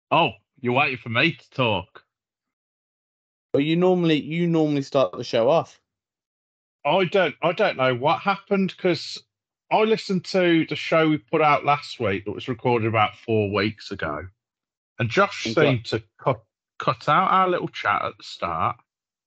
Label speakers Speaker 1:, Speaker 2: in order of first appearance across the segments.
Speaker 1: Oh, you're waiting for me to talk.
Speaker 2: But you normally start the show off.
Speaker 1: I don't know what happened because I listened to the show we put out last week that was recorded about 4 weeks ago, and Josh
Speaker 2: And got
Speaker 1: seemed to cut out our little chat at the start.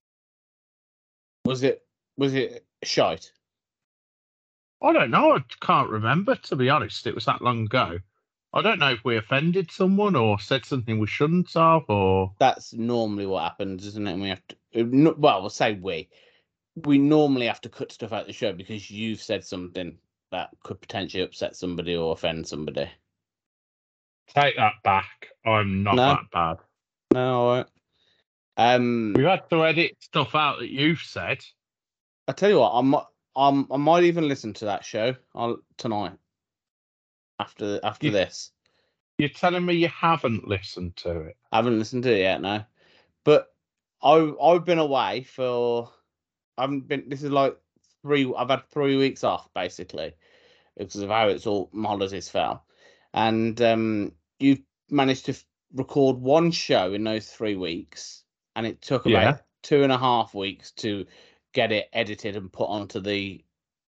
Speaker 2: was it shite?
Speaker 1: I don't know. I can't remember, to be honest. It was that long ago. I don't know if we offended someone or said something we shouldn't have, or
Speaker 2: That's normally what happens, isn't it? And we have to. Well, we'll say we normally have to cut stuff out of the show because you've said something that could potentially upset somebody or offend somebody.
Speaker 1: take that back. I'm not
Speaker 2: No,
Speaker 1: that bad.
Speaker 2: no, all right.
Speaker 1: We've had to edit stuff out that you've said.
Speaker 2: I tell you what, I might even listen to that show tonight after
Speaker 1: You,
Speaker 2: this.
Speaker 1: you're telling me you haven't listened to it?
Speaker 2: I haven't listened to it yet, no. But I've been away for. I haven't been. This is like I've had 3 weeks off basically because of how it's all my holidays fell, and you've managed to record one show in those 3 weeks, and it took about 2.5 weeks to get it edited and put onto the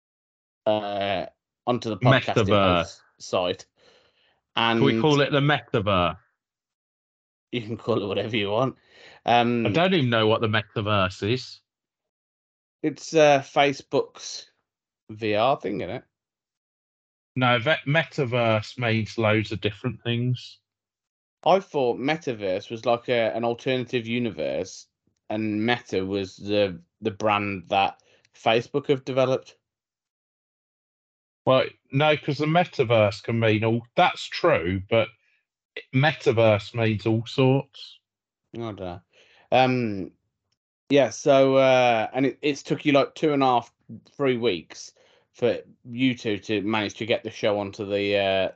Speaker 2: podcasting site. And
Speaker 1: can we call it the metaverse?
Speaker 2: You can call it whatever you want.
Speaker 1: I don't even know what the metaverse is.
Speaker 2: It's Facebook's VR thing, isn't it?
Speaker 1: No, metaverse means loads of different things.
Speaker 2: I thought metaverse was like an alternative universe, and Meta was the brand that Facebook have developed.
Speaker 1: Well, no, because the metaverse can mean all. That's true, but metaverse means all sorts.
Speaker 2: I don't know. Yeah. So, and it's took you like 2.5, 3 weeks for you two to manage to get the show onto the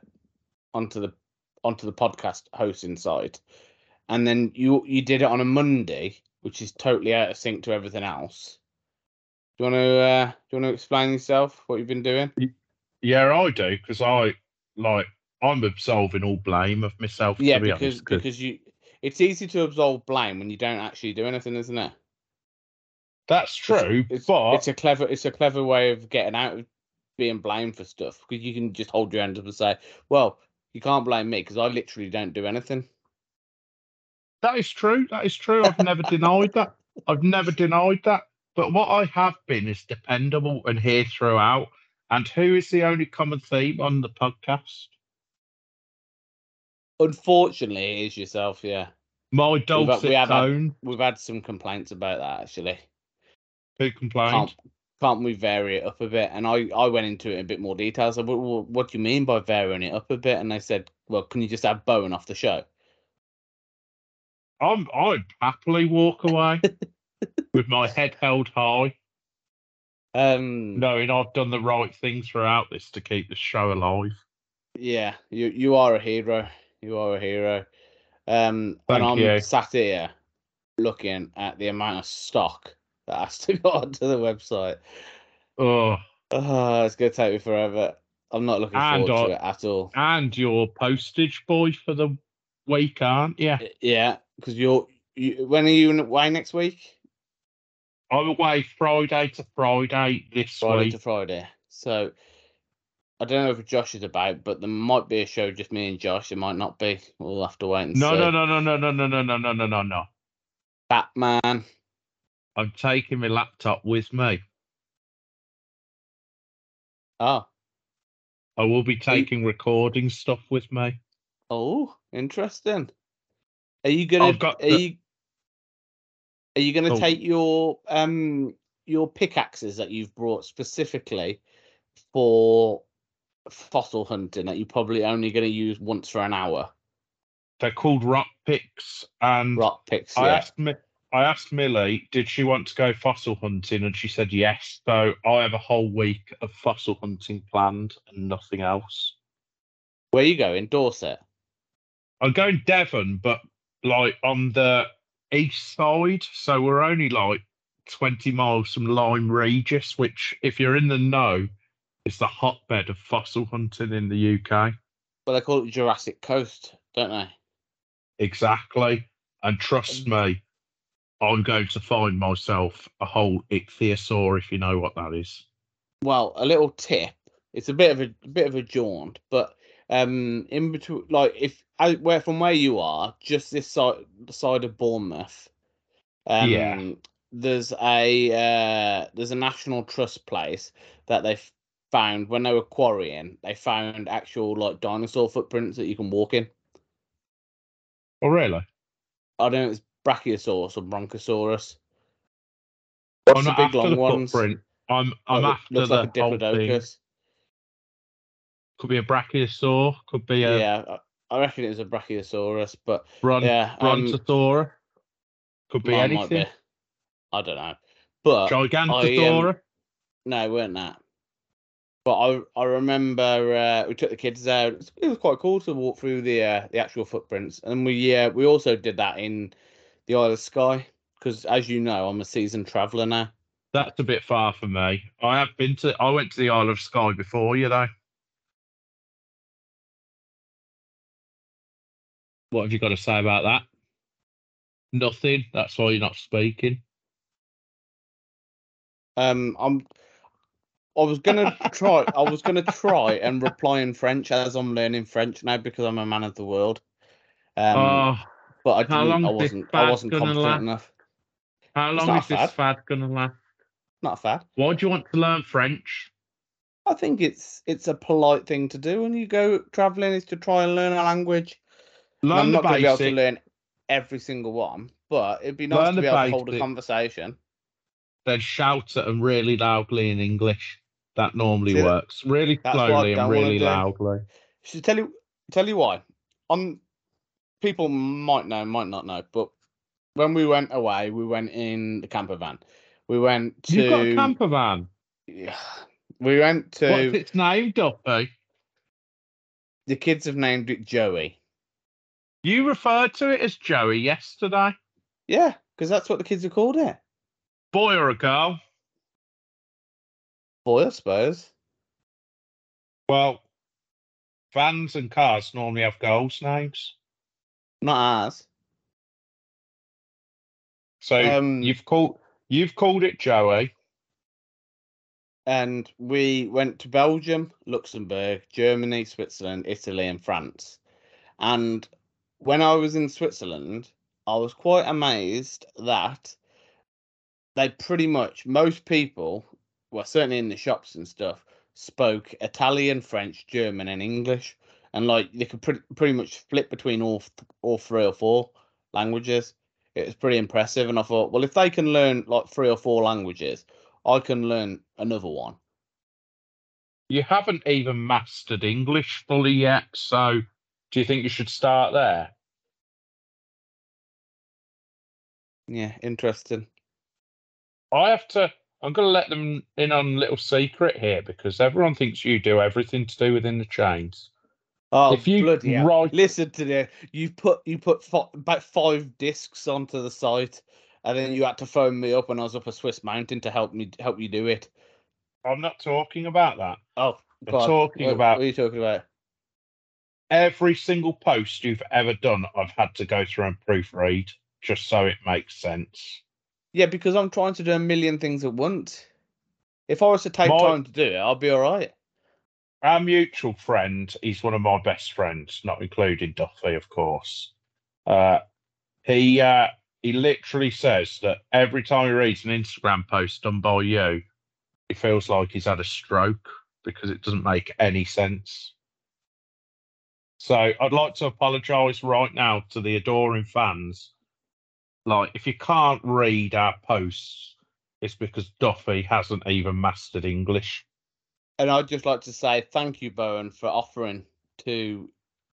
Speaker 2: podcast hosting site, and then you did it on a Monday, which is totally out of sync to everything else. Do you want to explain yourself what you've been doing?
Speaker 1: Yeah, I do because I'm absolving all blame of myself.
Speaker 2: Yeah,
Speaker 1: to be honest,
Speaker 2: because it's easy to absolve blame when you don't actually do anything, isn't it?
Speaker 1: That's true, but
Speaker 2: it's a clever way of getting out of being blamed for stuff because you can just hold your hand up and say, "Well, you can't blame me because I literally don't do anything."
Speaker 1: that is true. That is true. I've never denied that. I've never denied that. But what I have been is dependable and here throughout. And who is the only common theme on the podcast?
Speaker 2: Unfortunately, it is yourself. Yeah,
Speaker 1: My dulcet tone.
Speaker 2: We've had some complaints about that actually.
Speaker 1: Who complained?
Speaker 2: Can't we vary it up a bit? And I went into it in a bit more detail. So, well, what do you mean by varying it up a bit? And they said, well, can you just have Bowen off the show?
Speaker 1: I'd happily walk away with my head held high, knowing I've done the right thing throughout this to keep the show alive.
Speaker 2: Yeah, you are a hero. You are a hero. And I'm sat here looking at the amount of stock that has to go onto the website.
Speaker 1: Oh,
Speaker 2: it's going to take me forever. I'm not looking forward to it at all.
Speaker 1: And you're postage boy for the week, aren't you?
Speaker 2: Yeah, because when are you away next week?
Speaker 1: I'm away Friday to Friday this week.
Speaker 2: Friday to Friday. So I don't know if Josh is about, but there might be a show just me and Josh. It might not be. We'll have to wait and see.
Speaker 1: No.
Speaker 2: Batman.
Speaker 1: I'm taking my laptop with me.
Speaker 2: Oh.
Speaker 1: I will be taking recording stuff with me.
Speaker 2: Oh, interesting. Are you gonna take your pickaxes that you've brought specifically for fossil hunting that you're probably only going to use once for an hour?
Speaker 1: They're called rock picks, and I asked Millie, did she want to go fossil hunting, and she said yes. So I have a whole week of fossil hunting planned and nothing else.
Speaker 2: Where are you going? Dorset?
Speaker 1: I'm going Devon, but like on the east side, so we're only like 20 miles from Lyme Regis, which, if you're in the know, is the hotbed of fossil hunting in the UK.
Speaker 2: Well, they call it Jurassic Coast, don't they?
Speaker 1: Exactly. And trust me, I'm going to find myself a whole ichthyosaur, if you know what that is.
Speaker 2: Well, a little tip. It's a bit of a jaunt, but in between, like where from where you are, just this side of Bournemouth,
Speaker 1: Yeah.
Speaker 2: there's a National Trust place that they found when they were quarrying. They found actual like dinosaur footprints that you can walk in.
Speaker 1: Oh, really?
Speaker 2: I don't know if it's Brachiosaurus or Bronchosaurus.
Speaker 1: I'm
Speaker 2: What's the
Speaker 1: not
Speaker 2: big
Speaker 1: after
Speaker 2: long
Speaker 1: the
Speaker 2: ones?
Speaker 1: footprint. I'm after
Speaker 2: Looks like a
Speaker 1: the whole thing.
Speaker 2: Diplodocus.
Speaker 1: Could be a brachiosaur. Could be a
Speaker 2: Yeah, I reckon it was a Brachiosaurus, but yeah,
Speaker 1: brontosaurus. Could be
Speaker 2: might be.
Speaker 1: anything.
Speaker 2: I don't know, but
Speaker 1: Gigantosaurus.
Speaker 2: no, it weren't that. But I remember we took the kids out. It was quite cool to walk through the actual footprints, and we also did that in the Isle of Skye because, as you know, I'm a seasoned traveller now.
Speaker 1: That's a bit far for me. I went to the Isle of Skye before, you know. What have you got to say about that? Nothing. That's why you're not speaking.
Speaker 2: I was gonna try. I was gonna try and reply in French as I'm learning French now because I'm a man of the world.
Speaker 1: Oh,
Speaker 2: But I
Speaker 1: how
Speaker 2: didn't.
Speaker 1: long is this
Speaker 2: I
Speaker 1: fad
Speaker 2: wasn't
Speaker 1: gonna
Speaker 2: confident
Speaker 1: last?
Speaker 2: enough.
Speaker 1: How
Speaker 2: It's
Speaker 1: long
Speaker 2: not a
Speaker 1: is this
Speaker 2: fad.
Speaker 1: fad gonna last?
Speaker 2: Not a fad.
Speaker 1: Why do you want to learn French?
Speaker 2: I think it's a polite thing to do when you go traveling is to try and learn a language. And
Speaker 1: Learn
Speaker 2: I'm
Speaker 1: the
Speaker 2: not going to be able to
Speaker 1: basics.
Speaker 2: learn every single one, but it'd be nice
Speaker 1: Learn
Speaker 2: to
Speaker 1: the
Speaker 2: be able to hold a
Speaker 1: basics.
Speaker 2: conversation.
Speaker 1: Then shout at them really loudly in English. That normally
Speaker 2: See,
Speaker 1: works. Really
Speaker 2: that's what I
Speaker 1: slowly and
Speaker 2: don't want
Speaker 1: really
Speaker 2: to do.
Speaker 1: loudly.
Speaker 2: Should tell you why. People might know, might not know, but when we went away, we went in the camper van. We went
Speaker 1: You've got a
Speaker 2: to
Speaker 1: camper van.
Speaker 2: Yeah. We went
Speaker 1: What's
Speaker 2: to
Speaker 1: its name, Duffy?
Speaker 2: the kids have named it Joey.
Speaker 1: You referred to it as Joey yesterday.
Speaker 2: Yeah, because that's what the kids have called it.
Speaker 1: Boy or a girl?
Speaker 2: Boy, I suppose.
Speaker 1: Well, vans and cars normally have girls' names.
Speaker 2: Not ours.
Speaker 1: So you've called it Joey.
Speaker 2: And we went to Belgium, Luxembourg, Germany, Switzerland, Italy, and France. And when I was in Switzerland, I was quite amazed that they pretty much, most people, well, certainly in the shops and stuff, spoke Italian, French, German, and English. And like they could pretty much flip between all three or four languages. It was pretty impressive. And I thought, well, if they can learn like three or four languages, I can learn another one.
Speaker 1: You haven't even mastered English fully yet, so do you think you should start there?
Speaker 2: Yeah, interesting.
Speaker 1: I'm going to let them in on a little secret here because everyone thinks you do everything to do within the chains.
Speaker 2: Oh,
Speaker 1: if you
Speaker 2: bloody hell. Listen to this. You put about 5 discs onto the site, and then you had to phone me up when I was up a Swiss mountain to help you do it.
Speaker 1: I'm not talking about that.
Speaker 2: Oh,
Speaker 1: I'm talking about
Speaker 2: what are you talking about?
Speaker 1: Every single post you've ever done, I've had to go through and proofread just so it makes sense.
Speaker 2: Yeah, because I'm trying to do a million things at once. If I was to take time to do it, I'll be all right.
Speaker 1: Our mutual friend, he's one of my best friends, not including Duffy, of course. He literally says that every time he reads an Instagram post done by you, he feels like he's had a stroke because it doesn't make any sense. So I'd like to apologise right now to the adoring fans. Like, if you can't read our posts, it's because Duffy hasn't even mastered English.
Speaker 2: And I'd just like to say thank you, Bowen, for offering to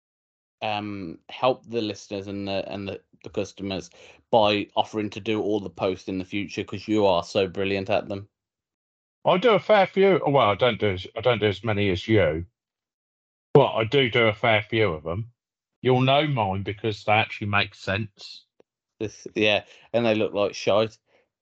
Speaker 2: help the listeners and the customers by offering to do all the posts in the future because you are so brilliant at them.
Speaker 1: I do a fair few. Well, I don't do as many as you, but I do a fair few of them. You'll know mine because they actually make sense.
Speaker 2: Yeah, and they look like shite.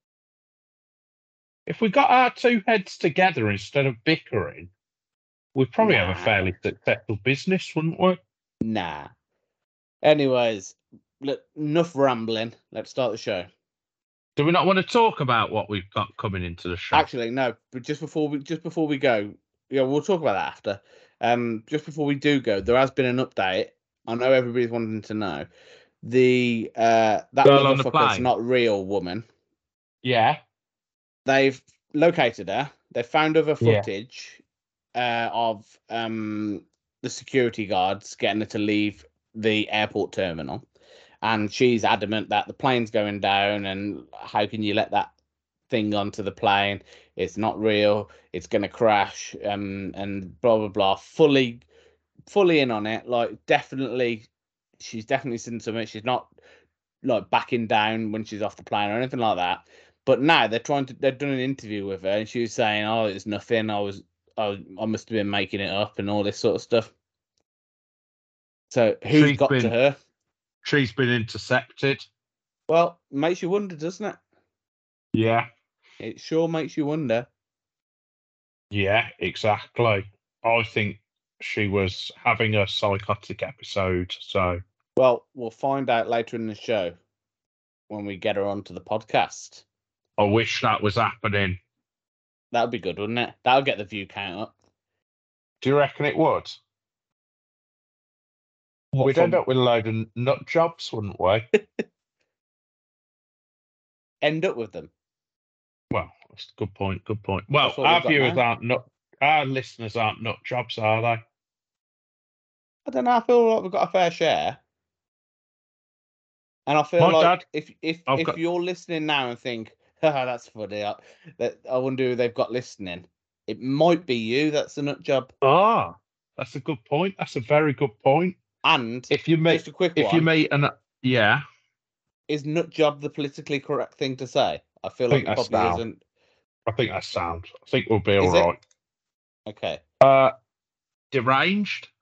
Speaker 1: If we got our two heads together instead of bickering, we'd probably have a fairly successful business, wouldn't we?
Speaker 2: Nah. Anyways, enough rambling. Let's start the show.
Speaker 1: Do we not want to talk about what we've got coming into the show?
Speaker 2: Actually, no. But just before we go, yeah, we'll talk about that after. Just before we do go, there has been an update. I know everybody's wanting to know. That
Speaker 1: Girl on the
Speaker 2: motherfucker's
Speaker 1: plane.
Speaker 2: not real woman.
Speaker 1: Yeah.
Speaker 2: They've located her. They found other footage of the security guards getting her to leave the airport terminal. And she's adamant that the plane's going down, and how can you let that thing onto the plane? It's not real. It's going to crash. And blah blah blah. Fully in on it. Like she's definitely seen something. She's not like backing down when she's off the plane or anything like that. But now they've done an interview with her, and she was saying, "Oh, it's nothing. I must have been making it up," and all this sort of stuff. So who's got to her?
Speaker 1: She's been intercepted.
Speaker 2: Well, makes you wonder, doesn't it?
Speaker 1: Yeah.
Speaker 2: It sure makes you wonder.
Speaker 1: Yeah, exactly. I think she was having a psychotic episode, so...
Speaker 2: Well, we'll find out later in the show when we get her onto the podcast.
Speaker 1: I wish that was happening.
Speaker 2: That would be good, wouldn't it? That would get the view count up.
Speaker 1: Do you reckon it would? We'd end up with a load of nut jobs, wouldn't we?
Speaker 2: End up with them?
Speaker 1: Well, that's a good point. Well, our listeners aren't nut jobs, are they?
Speaker 2: I don't know. I feel like we've got a fair share. And I feel like if you're listening now and think, that's funny, I wonder who they've got listening, it might be you that's a nut job.
Speaker 1: Ah, that's a good point. That's a very good point.
Speaker 2: And
Speaker 1: just a quick one, is
Speaker 2: nut job the politically correct thing to say? I feel like it probably isn't.
Speaker 1: I think that's sound. I think we'll be all right.
Speaker 2: Okay.
Speaker 1: Deranged?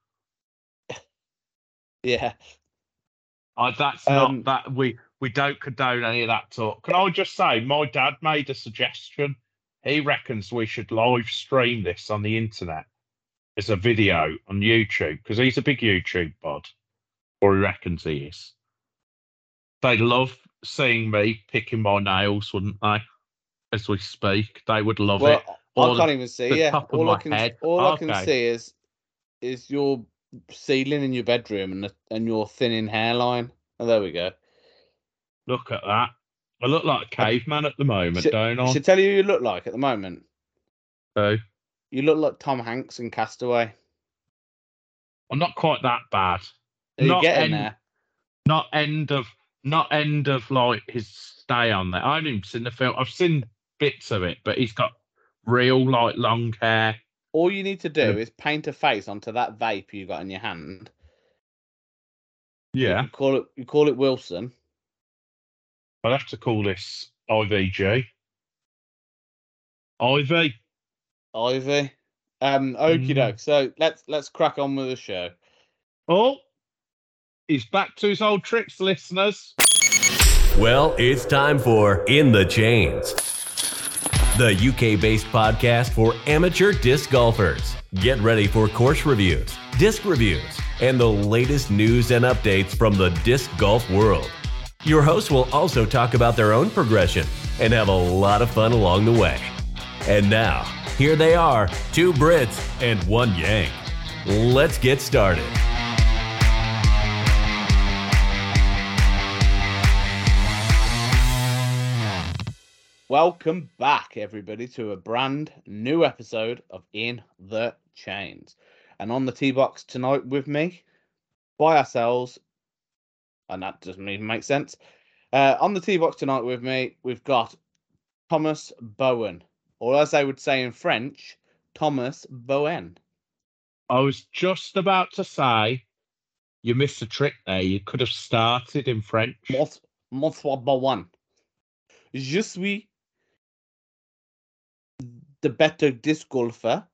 Speaker 2: Yeah.
Speaker 1: That's not that we don't condone any of that talk. Can I just say, my dad made a suggestion. He reckons we should live stream this on the internet as a video on YouTube, because he's a big YouTube bod, or he reckons he is. They love seeing me picking my nails, wouldn't they? As we speak, they would love it.
Speaker 2: I can't even see. All I can see is your ceiling in your bedroom and your thinning hairline. Oh, there we go.
Speaker 1: Look at that. I look like a caveman at the moment, don't I?
Speaker 2: I should tell you who you look like at the moment.
Speaker 1: Who?
Speaker 2: You look like Tom Hanks in Castaway.
Speaker 1: I'm not quite that bad.
Speaker 2: Are you getting there?
Speaker 1: Not end of like his stay on there. I haven't even seen the film. I've seen bits of it, but he's got real like long hair.
Speaker 2: All you need to do is paint a face onto that vape you got in your hand.
Speaker 1: Yeah.
Speaker 2: You call it Wilson.
Speaker 1: I'd have to call this IVG. Ivy.
Speaker 2: Okie doke. So let's crack on with the show.
Speaker 1: Oh, he's back to his old tricks, listeners.
Speaker 3: Well, it's time for In the Chains, the UK-based podcast for amateur disc golfers. Get ready for course reviews, disc reviews, and the latest news and updates from the disc golf world. Your hosts will also talk about their own progression and have a lot of fun along the way. And now, here they are, 2 Brits and 1 Yank. Let's get started.
Speaker 2: Welcome back, everybody, to a brand new episode of In the Chains. And on the tee box tonight with me, by ourselves, and that doesn't even make sense. On the tee box tonight with me, we've got Thomas Bowen, or as they would say in French, Thomas Bowen.
Speaker 1: I was just about to say, you missed a trick there. You could have started in French.
Speaker 2: Monsieur Bowen. Je suis the better disc golfer.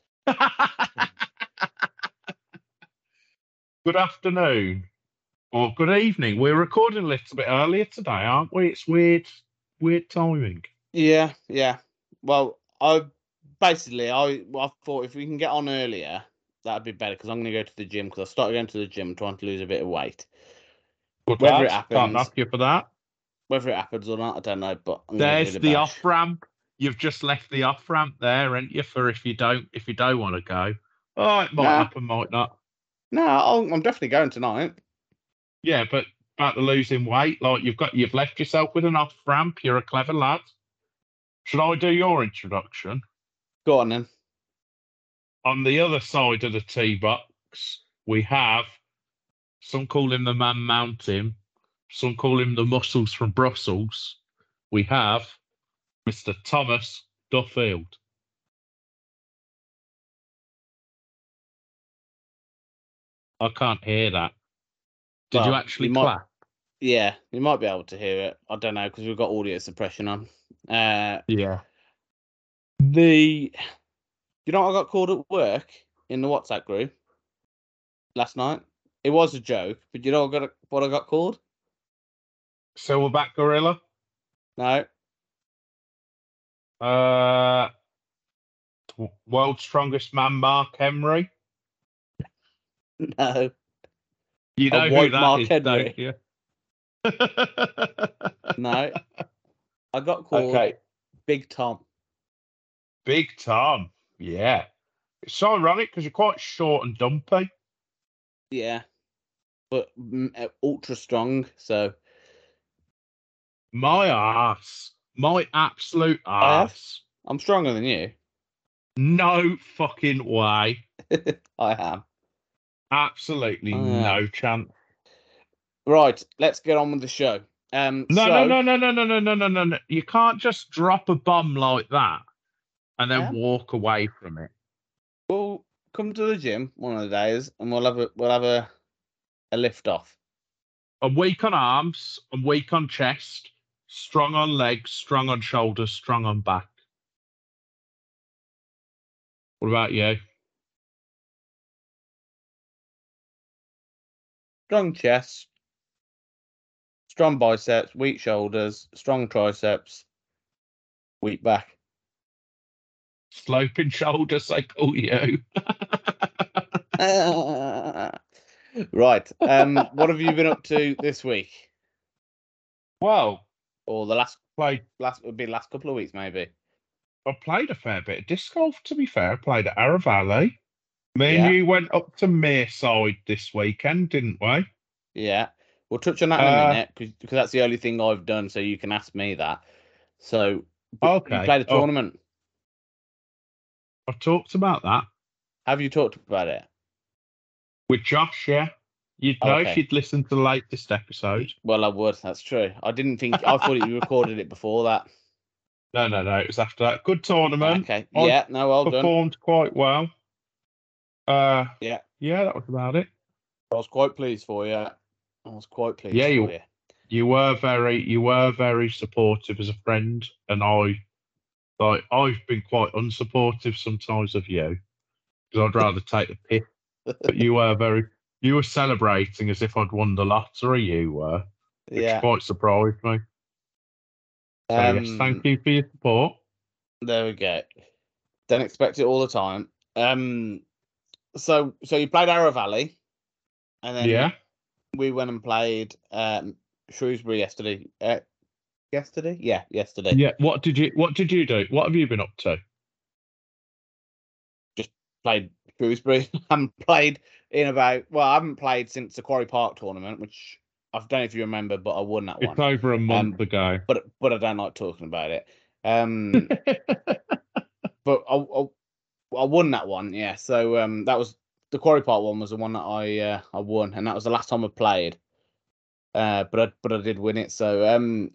Speaker 1: Good afternoon. Or good evening. We're recording a little bit earlier today, aren't we? It's weird timing.
Speaker 2: Yeah. Well, I thought if we can get on earlier, that'd be better, because I'm going to go to the gym, because I started going to the gym trying to lose a bit of weight.
Speaker 1: Good
Speaker 2: Whether
Speaker 1: lad.
Speaker 2: it happens,
Speaker 1: Can't knock you for that.
Speaker 2: Whether it happens or not, I don't know. But
Speaker 1: there's the off ramp. You've just left the off ramp there, ain't you? For if you don't want to go. Oh, it might happen, might not.
Speaker 2: No, I'm definitely going tonight.
Speaker 1: Yeah, but about the losing weight, like you've left yourself with an off ramp. You're a clever lad. Should I do your introduction?
Speaker 2: Go on then.
Speaker 1: On the other side of the tee box, we have some call him the Man Mountain, some call him the Muscles from Brussels. We have Mr. Thomas Duffield. I can't hear that. Did you actually clap?
Speaker 2: Yeah, you might be able to hear it. I don't know because we've got audio suppression on.
Speaker 1: Yeah.
Speaker 2: You know what I got called at work in the WhatsApp group last night? It was a joke, but you know what I got called?
Speaker 1: Silverback Gorilla?
Speaker 2: No.
Speaker 1: World's Strongest Man, Mark Henry?
Speaker 2: No.
Speaker 1: You know who that
Speaker 2: Mark
Speaker 1: is,
Speaker 2: Henry.
Speaker 1: don't you?
Speaker 2: No. I got called Big Tom.
Speaker 1: Big Tom, yeah. It's so ironic because you're quite short and dumpy.
Speaker 2: Yeah, but ultra strong. So
Speaker 1: my absolute ass.
Speaker 2: I'm stronger than you.
Speaker 1: No fucking way.
Speaker 2: I am.
Speaker 1: Absolutely no chance.
Speaker 2: Right, let's get on with the show.
Speaker 1: No. You can't just drop a bomb like that and then walk away from it.
Speaker 2: We'll come to the gym one of the days and we'll have a lift off.
Speaker 1: I'm weak on arms, I'm weak on chest, strong on legs, strong on shoulders, strong on back. What about you?
Speaker 2: Strong chest, strong biceps, weak shoulders, strong triceps, weak back.
Speaker 1: Sloping shoulders, they call you.
Speaker 2: Right. What have you been up to this week?
Speaker 1: Well,
Speaker 2: or the last couple of weeks, maybe.
Speaker 1: I played a fair bit of disc golf, to be fair. I played at Arrow Valley. Me and you went up to Mearside this weekend, didn't we?
Speaker 2: Yeah. We'll touch on that in a minute, because that's the only thing I've done, so you can ask me that. So, you played a tournament?
Speaker 1: I've talked about that.
Speaker 2: Have you talked about it?
Speaker 1: With Josh, yeah. You'd know if you'd listened to the latest episode.
Speaker 2: Well, I would. That's true. I thought you recorded it before that.
Speaker 1: No. It was after that. Good tournament.
Speaker 2: Okay. Yeah, well done.
Speaker 1: Performed quite well.
Speaker 2: Yeah,
Speaker 1: that was about it.
Speaker 2: I was quite pleased for you. I was quite pleased for you.
Speaker 1: You were very supportive as a friend, and I've been quite unsupportive sometimes of you because I'd rather take the piss. But you were celebrating as if I'd won the lottery. You were, which quite surprised me. So yes, thank you for your support.
Speaker 2: There we go. Don't expect it all the time. So you played Arrow Valley, and then we went and played Shrewsbury yesterday. Yesterday? Yeah, yesterday.
Speaker 1: Yeah. What did you do? What have you been up to?
Speaker 2: Just played Shrewsbury. I haven't played since the Quarry Park tournament, which I don't know if you remember, but I won that one.
Speaker 1: It's over a month ago.
Speaker 2: But I don't like talking about it. But I won that one, yeah. So that was the Quarry Park one was the one that I won, and that was the last time I played. But I did win it. So and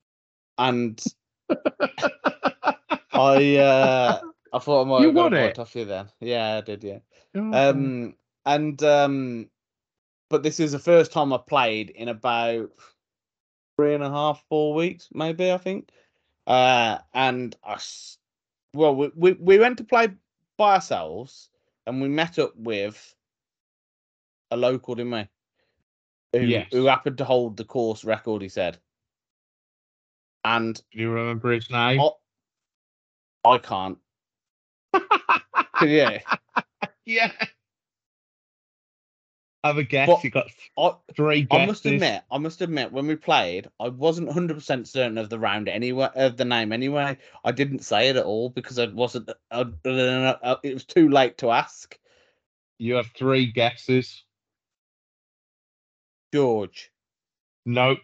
Speaker 2: I thought I might have got a point off you then. Yeah, I did. Yeah. Okay. But this is the first time I played in about 3.5, 4 weeks, maybe, I think. And we went to play by ourselves, and we met up with a local, didn't we? Who happened to hold the course record, he said. And
Speaker 1: do you remember his name?
Speaker 2: I can't. Yeah.
Speaker 1: Yeah. Have a guess.
Speaker 2: But
Speaker 1: you got 3 guesses.
Speaker 2: I must admit, when we played, I wasn't 100% certain of the round anyway, of the name anyway. I didn't say it at all because I wasn't. It was too late to ask.
Speaker 1: You have 3 guesses.
Speaker 2: George.
Speaker 1: Nope.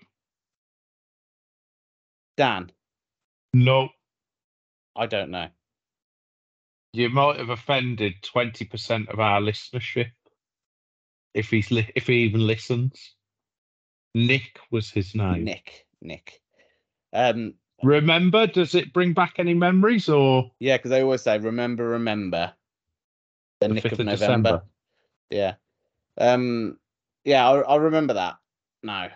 Speaker 2: Dan.
Speaker 1: Nope.
Speaker 2: I don't know.
Speaker 1: You might have offended 20% of our listenership if he even listens. Nick was his name.
Speaker 2: Nick.
Speaker 1: Remember? Does it bring back any memories or?
Speaker 2: Yeah, because they always say remember. The Nick of November. December. Yeah. Yeah, I remember that. No.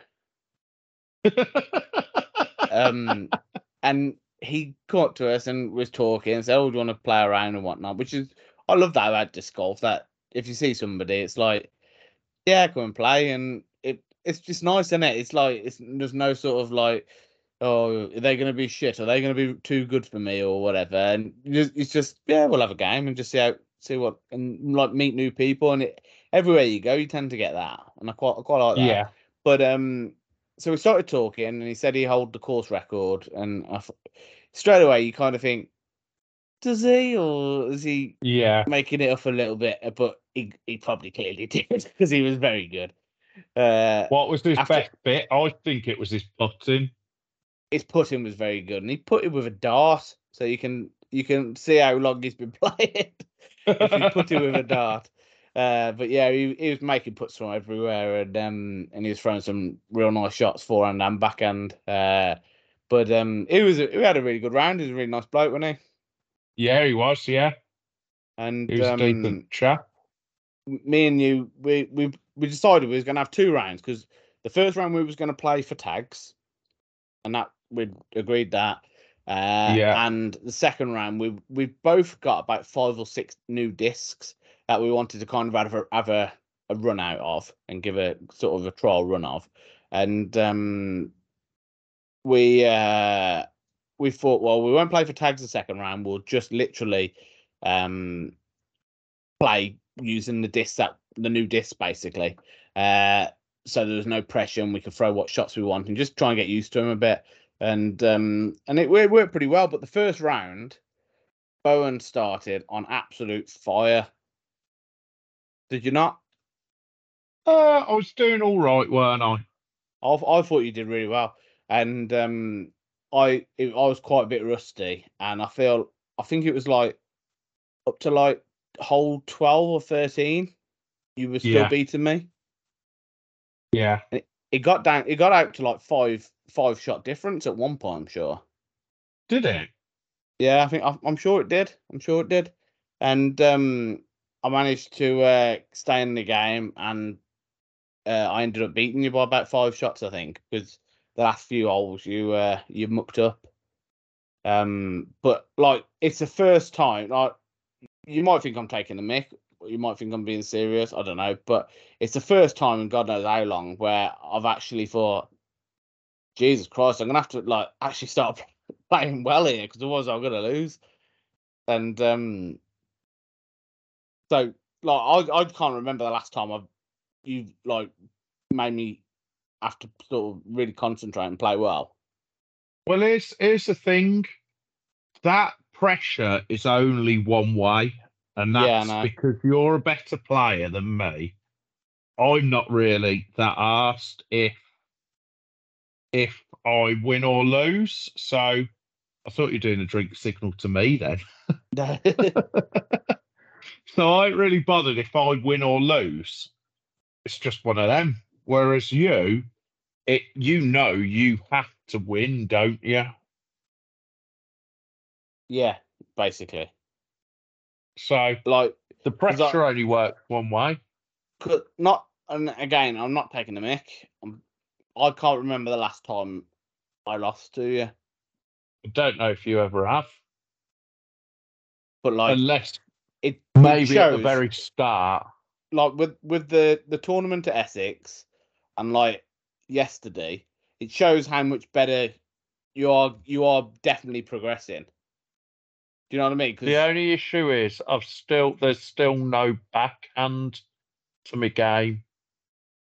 Speaker 2: And he got to us and was talking and said, "Oh, do you want to play around and whatnot?" Which is, I love that about disc golf. That if you see somebody, it's like, yeah, come and play, and it's just nice, isn't it? It's like there's no sort of like, oh, are they going to be shit? Are they going to be too good for me or whatever? And it's just, yeah, we'll have a game and just see what, and like meet new people. And everywhere you go, you tend to get that, and I quite like that.
Speaker 1: Yeah.
Speaker 2: But so we started talking, and he said he held the course record, and straight away you kind of think, does he, or is he?
Speaker 1: Yeah,
Speaker 2: making it up a little bit, but he probably clearly did because he was very good.
Speaker 1: What was his best bit? I think it was his putting.
Speaker 2: His putting was very good, and he putted with a dart, so you can see how long he's been playing if he putted with a dart. But yeah, he was making putts from everywhere, and he was throwing some real nice shots forehand and backhand. But he had a really good round. He was a really nice bloke, wasn't
Speaker 1: he? Yeah, he was. Yeah,
Speaker 2: and
Speaker 1: he was a decent chap.
Speaker 2: Me and you, we decided we was going to have 2 rounds because the first round we was going to play for tags, and that we'd agreed that.
Speaker 1: Yeah.
Speaker 2: And the second round, we both got about 5 or 6 new discs that we wanted to kind of have a run out of and give a sort of a trial run of, and we thought, well, we won't play for tags the second round. We'll just literally play using the new disc basically. So there was no pressure and we could throw what shots we want and just try and get used to them a bit. And it worked pretty well. But the first round, Bowen started on absolute fire. Did you not?
Speaker 1: I was doing all right, weren't I?
Speaker 2: I thought you did really well, and I was quite a bit rusty, and I think it was like up to like hole 12 or 13, you were still beating me.
Speaker 1: Yeah.
Speaker 2: It got out to like five shot difference at one point, I'm sure.
Speaker 1: Did it?
Speaker 2: Yeah, I'm sure it did. And I managed to stay in the game, and I ended up beating you by about 5 shots, I think, because the last few holes you mucked up. But like it's the first time, like you might think I'm taking the mick, or you might think I'm being serious. I don't know, but it's the first time in God knows how long where I've actually thought, Jesus Christ, I'm gonna have to like actually start playing well here because otherwise I'm gonna lose. And so like I can't remember the last time you've like made me have to sort of really concentrate and play well.
Speaker 1: Well, here's the thing. That pressure is only one way, and that's because you're a better player than me. I'm not really that arsed if I win or lose. So I thought you were doing a drink signal to me then. So I ain't really bothered if I win or lose. It's just one of them. Whereas you have to win, don't you?
Speaker 2: Yeah, basically.
Speaker 1: So
Speaker 2: like
Speaker 1: the pressure only works one way.
Speaker 2: And again, I'm not taking the mick. I can't remember the last time I lost to you.
Speaker 1: I don't know if you ever have.
Speaker 2: But like,
Speaker 1: unless maybe shows, at the very start,
Speaker 2: like with the tournament at Essex, and like yesterday, it shows how much better you are definitely progressing. Do you know what I mean?
Speaker 1: The only issue is there's still no backhand to my game.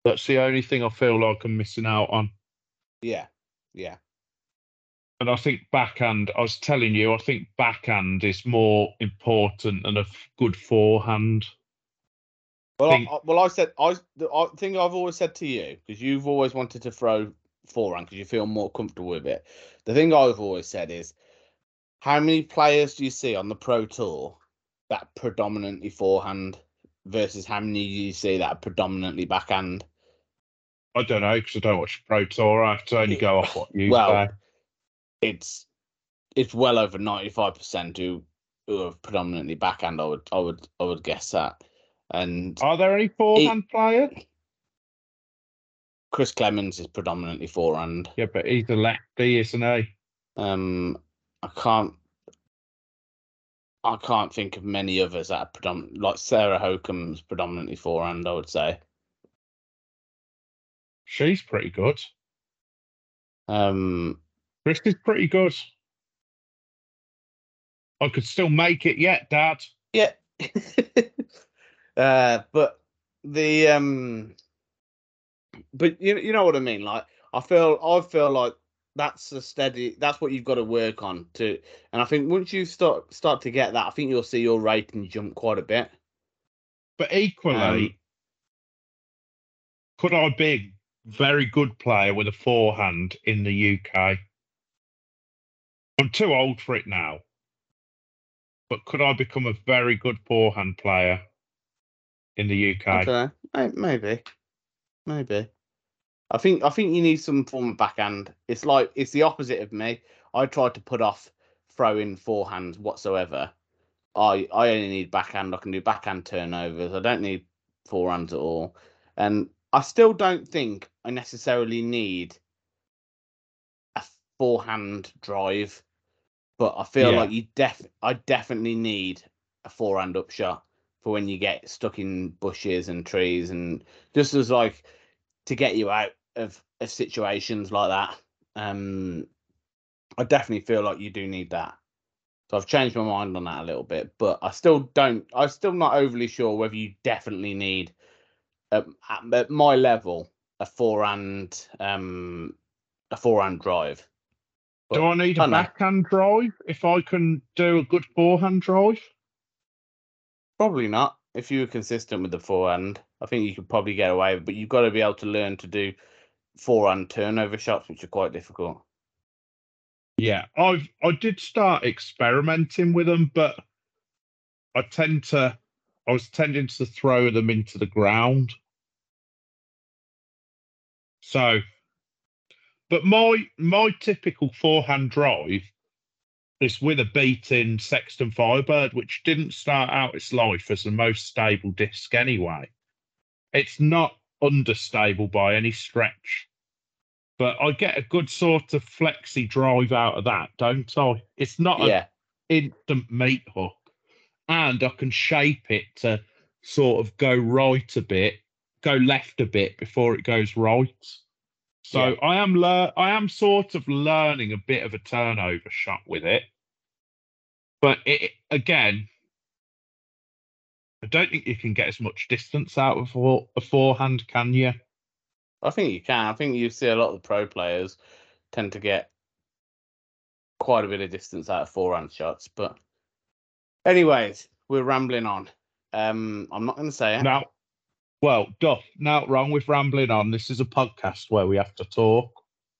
Speaker 1: That's the only thing I feel like I'm missing out on.
Speaker 2: Yeah.
Speaker 1: And I think backhand, I was telling you, I think backhand is more important than a good forehand.
Speaker 2: Well, I said, the thing I've always said to you, because you've always wanted to throw forehand because you feel more comfortable with it. The thing I've always said is, how many players do you see on the Pro Tour that predominantly forehand versus how many do you see that are predominantly backhand?
Speaker 1: I don't know, because I don't watch Pro Tour. I have to only go off what you say.
Speaker 2: It's well over 95% who are predominantly backhand. I would guess that. And
Speaker 1: are there any forehand players?
Speaker 2: Chris Clemens is predominantly forehand.
Speaker 1: Yeah, but he's a lefty, isn't he?
Speaker 2: I can't think of many others that are predominant, like Sarah Hokum's predominantly forehand, I would say.
Speaker 1: She's pretty good.
Speaker 2: Chris
Speaker 1: is pretty good. I could still make it yet, Dad.
Speaker 2: Yeah. But you know what I mean? Like I feel like that's what you've got to work on to, and I think once you start to get that, I think you'll see your rating jump quite a bit.
Speaker 1: But equally, could I be a very good player with a forehand in the UK? I'm too old for it now. But could I become a very good forehand player in the UK?
Speaker 2: I don't know. Maybe. I think you need some form of backhand. It's the opposite of me. I try to put off throwing forehands whatsoever. I only need backhand. I can do backhand turnovers. I don't need forehands at all. And I still don't think I necessarily need a forehand drive. But I feel like I definitely need a forehand upshot for when you get stuck in bushes and trees, and just as like to get you out of situations like that. I definitely feel like you do need that. So I've changed my mind on that a little bit, but I'm still not overly sure whether you definitely need at my level a forehand drive.
Speaker 1: But do I need a backhand drive if I can do a good forehand drive?
Speaker 2: Probably not. If you were consistent with the forehand, I think you could probably get away with it, but you've got to be able to learn to do forehand turnover shots, which are quite difficult.
Speaker 1: Yeah, I did start experimenting with them, but I was tending to throw them into the ground. So, but my typical forehand drive is with a beating Sexton Firebird, which didn't start out its life as the most stable disc anyway. It's not understable by any stretch, but I get a good sort of flexy drive out of that, don't I? It's not an instant meat hook, and I can shape it to sort of go right a bit, go left a bit before it goes right. So I am sort of learning a bit of a turnover shot with it. But again, I don't think you can get as much distance out of a forehand, can you?
Speaker 2: I think you can. I think you see a lot of the pro players tend to get quite a bit of distance out of forehand shots. But anyways, we're rambling on. I'm not going to say it.
Speaker 1: No. Well, Duff, not wrong with rambling on. This is a podcast where we have to talk.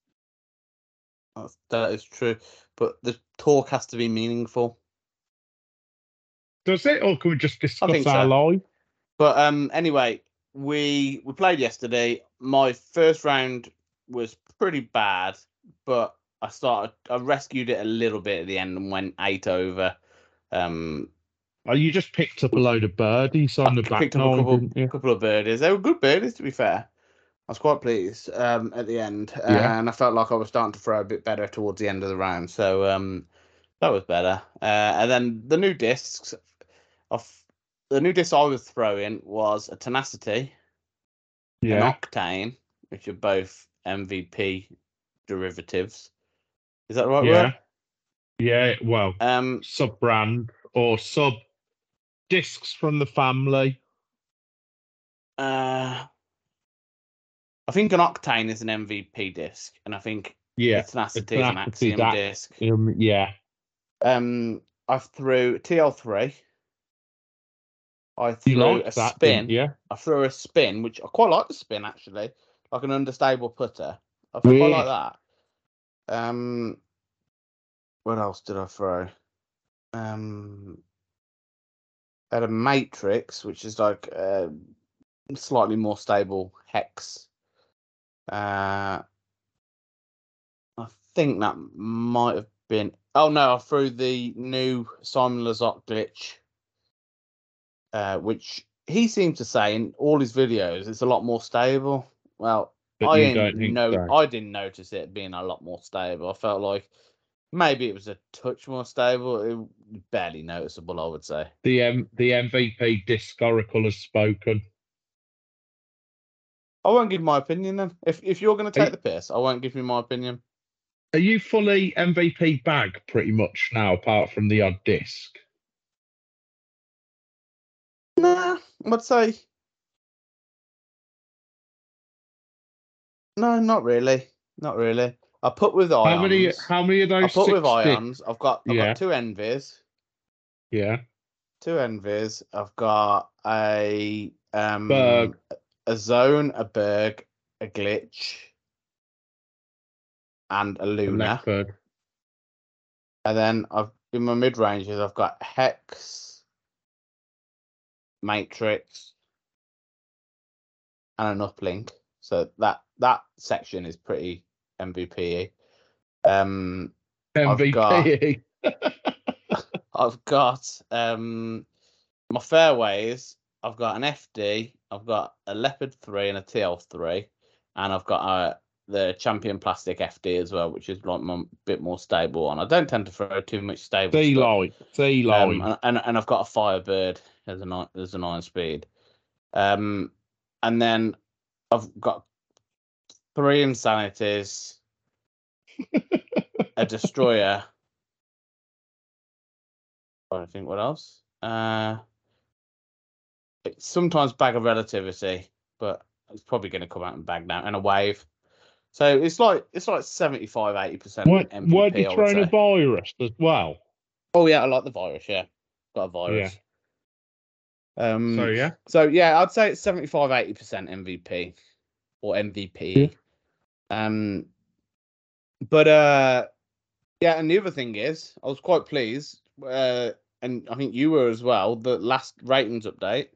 Speaker 2: That is true. But the talk has to be meaningful.
Speaker 1: Does it? Or can we just discuss our life?
Speaker 2: But anyway, we played yesterday. My first round was pretty bad, but I rescued it a little bit at the end and went 8 over.
Speaker 1: You just picked up a load of birdies on the back nine,
Speaker 2: a couple of birdies. They were good birdies, to be fair. I was quite pleased at the end, and I felt like I was starting to throw a bit better towards the end of the round. So that was better. And then the new discs, the new disc I was throwing was a Tenacity, an Octane, which are both MVP derivatives. Is that the right word?
Speaker 1: Yeah. Well, sub brand or sub discs from the family.
Speaker 2: I think an Octane is an MVP disc, and I think Tenacity is an Axiom disc.
Speaker 1: Yeah.
Speaker 2: I threw TL3. I threw a spin.
Speaker 1: Yeah.
Speaker 2: I threw a spin, which I quite like the spin actually, like an understable putter. I quite like that. What else did I throw? I had a Matrix, which is like a slightly more stable hex. I think that might have been. Oh no, I threw the new Simon Lizotte glitch, which he seems to say in all his videos it's a lot more stable. Well, I didn't notice it being a lot more stable. I felt like maybe it was a touch more stable. It was barely noticeable, I would say.
Speaker 1: The MVP disc Oracle has spoken.
Speaker 2: I won't give my opinion then. If you're going to take the piss, I won't give you my opinion.
Speaker 1: Are you fully MVP bag pretty much now, apart from the odd disc?
Speaker 2: Nah, I'd say no, not really. Not really. I put with ions.
Speaker 1: How many of those?
Speaker 2: I put with ions. I've got 2 envies.
Speaker 1: Yeah.
Speaker 2: 2 envies. I've got a
Speaker 1: Berg.
Speaker 2: A zone, a Berg, a glitch, and a Luna. And then in my mid ranges I've got Hex, Matrix, and an uplink. So that section is pretty MVP.
Speaker 1: MVP.
Speaker 2: I've got my fairways. I've got an FD. I've got a Leopard 3 and a TL3, and I've got the Champion Plastic FD as well, which is like a bit more stable one. I don't tend to throw too much stable stuff. And I've got a Firebird as an 9-speed. And then I've got 3 Insanities, a Destroyer. I think what else? It's sometimes Bag of Relativity, but it's probably going to come out in bag now, and a Wave. So it's like 75-80% MVP.
Speaker 1: Weren't you throwing a Virus as well?
Speaker 2: Oh yeah, I like the Virus. Yeah, got a Virus.
Speaker 1: Yeah.
Speaker 2: So I'd say it's 75-80% MVP or MVP. Yeah. But and the other thing is, I was quite pleased, and I think you were as well. The last ratings update.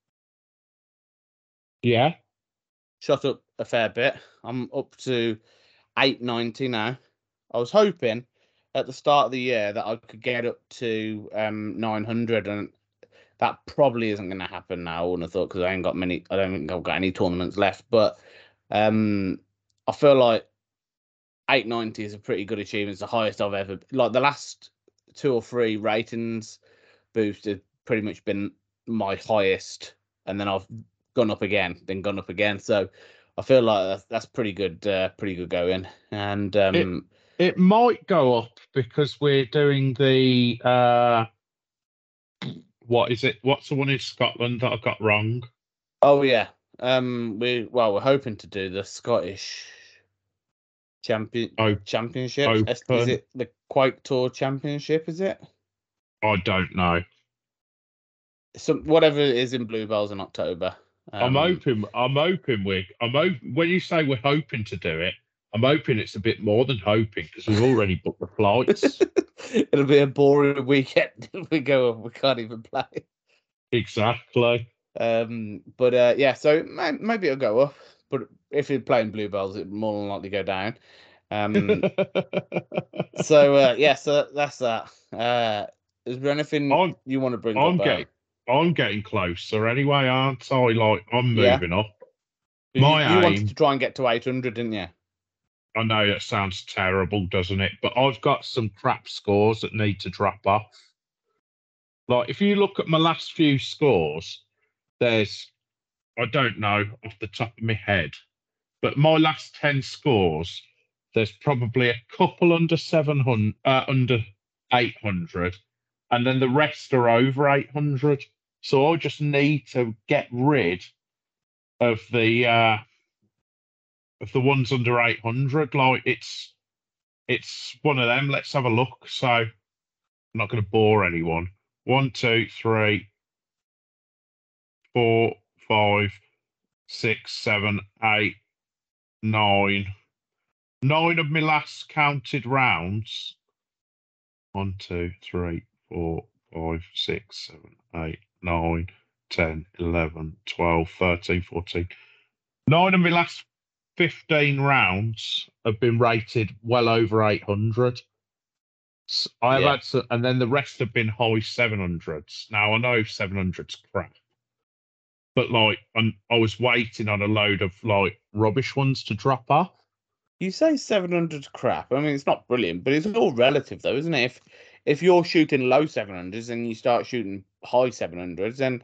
Speaker 1: Yeah.
Speaker 2: Shot up a fair bit. I'm up to 890 now. I was hoping at the start of the year that I could get up to 900, and that probably isn't going to happen now. I wouldn't have thought, because I don't think I've got any tournaments left. But I feel like 890 is a pretty good achievement. It's the highest I've ever. Like the last 2 or 3 ratings boost have pretty much been my highest, and then I've gone up again. So I feel like that's pretty good going. And
Speaker 1: it might go up because we're doing the what is it? What's the one in Scotland that I got wrong?
Speaker 2: Oh yeah. We're hoping to do the Scottish Championship. Is it the Quake Tour Championship? Is it?
Speaker 1: I don't know.
Speaker 2: Whatever it is in Bluebells in October.
Speaker 1: I'm hoping. When you say we're hoping to do it, I'm hoping it's a bit more than hoping, because we've already booked the flights.
Speaker 2: It'll be a boring weekend if we go and we can't even play.
Speaker 1: Exactly.
Speaker 2: But so maybe it'll go up. But if you're playing Bluebells, it'll more than likely go down. So that's that. Is there anything you want to bring up?
Speaker 1: I'm getting closer anyway, aren't I? Like, I'm moving up.
Speaker 2: You wanted to try and get to 800, didn't you?
Speaker 1: I know that sounds terrible, doesn't it? But I've got some crap scores that need to drop off. Like, if you look at my last few scores, I don't know off the top of my head, but my last 10 scores, there's probably a couple under 700, under 800, and then the rest are over 800. So I just need to get rid of the of the ones under 800. Like it's one of them. Let's have a look. So I'm not going to bore anyone. 1, 2, 3, 4, 5, 6, 7, 8, 9. 9 of my last counted rounds. 1, 2, 3, 4, 5, 6, 7, 8, 9, 10, 11, 12, 13, 14. 9 of my last 15 rounds have been rated well over 800. I've had some, and then the rest have been high 700s. Now I know 700's crap, but like I was waiting on a load of like rubbish ones to drop off.
Speaker 2: You say 700's crap. I mean, it's not brilliant, but it's all relative, though, isn't it? If you're shooting low 700s and you start shooting high 700s, then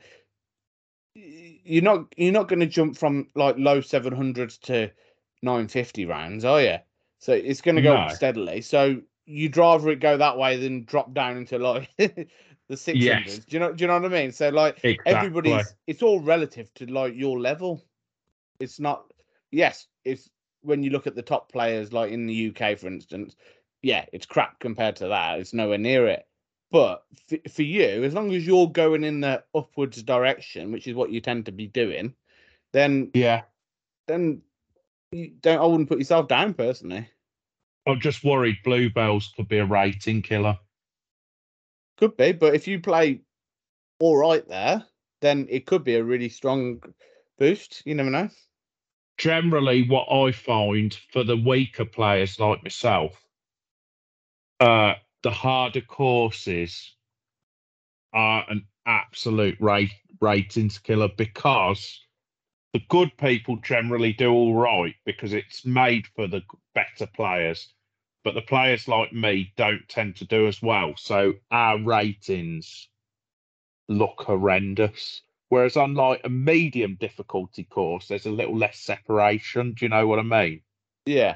Speaker 2: you're not going to jump from like low 700s to 950 rounds, are you? So it's going to go up steadily. So you'd rather it go that way than drop down into like the 600s.
Speaker 1: Yes.
Speaker 2: Do you know what I mean? So like everybody's, it's all relative to like your level. It's not. Yes, it's when you look at the top players, like in the UK, for instance. Yeah, it's crap compared to that. It's nowhere near it. But for you, as long as you're going in the upwards direction, which is what you tend to be doing, then then you don't. I wouldn't put yourself down personally.
Speaker 1: I'm just worried Bluebells could be a rating killer.
Speaker 2: Could be, but if you play all right there, then it could be a really strong boost. You never know.
Speaker 1: Generally, what I find for the weaker players like myself, the harder courses are an absolute ratings killer, because the good people generally do all right because it's made for the better players. But the players like me don't tend to do as well. So our ratings look horrendous. Whereas on like a medium difficulty course, there's a little less separation. Do you know what I mean?
Speaker 2: Yeah.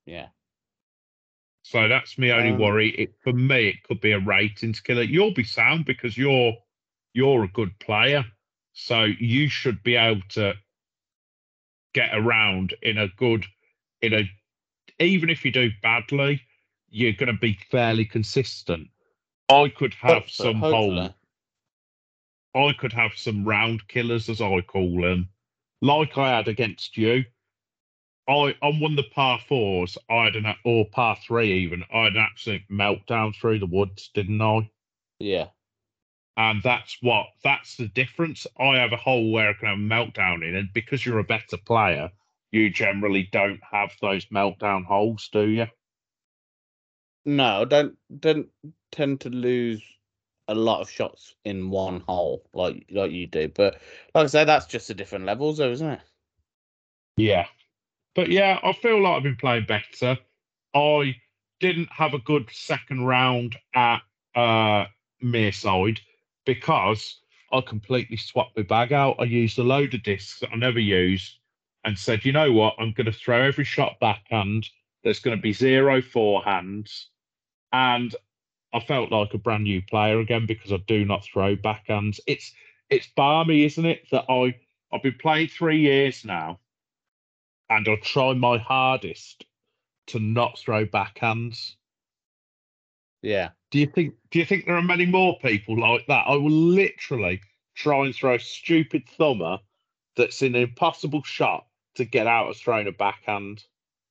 Speaker 1: So that's my only worry. For me, it could be a ratings killer. You'll be sound because you're a good player. So you should be able to get around even if you do badly, you're going to be fairly consistent. I could have some round killers, as I call them, like I had against you. On one of the par fours, or par three even, I had an absolute meltdown through the woods, didn't I?
Speaker 2: Yeah.
Speaker 1: And that's the difference. I have a hole where I can have a meltdown in, and because you're a better player, you generally don't have those meltdown holes, do you?
Speaker 2: No, don't tend to lose a lot of shots in one hole like you do. But like I said, that's just a different levels, though, isn't it?
Speaker 1: Yeah. But yeah, I feel like I've been playing better. I didn't have a good second round at Mearside because I completely swapped my bag out. I used a load of discs that I never used and said, you know what, I'm going to throw every shot backhand. There's going to be 0 forehands. And I felt like a brand new player again because I do not throw backhands. It's balmy, isn't it? That I've been playing 3 years now, and I'll try my hardest to not throw backhands.
Speaker 2: Yeah.
Speaker 1: Do you think there are many more people like that? I will literally try and throw a stupid thumber that's in an impossible shot to get out of throwing a backhand.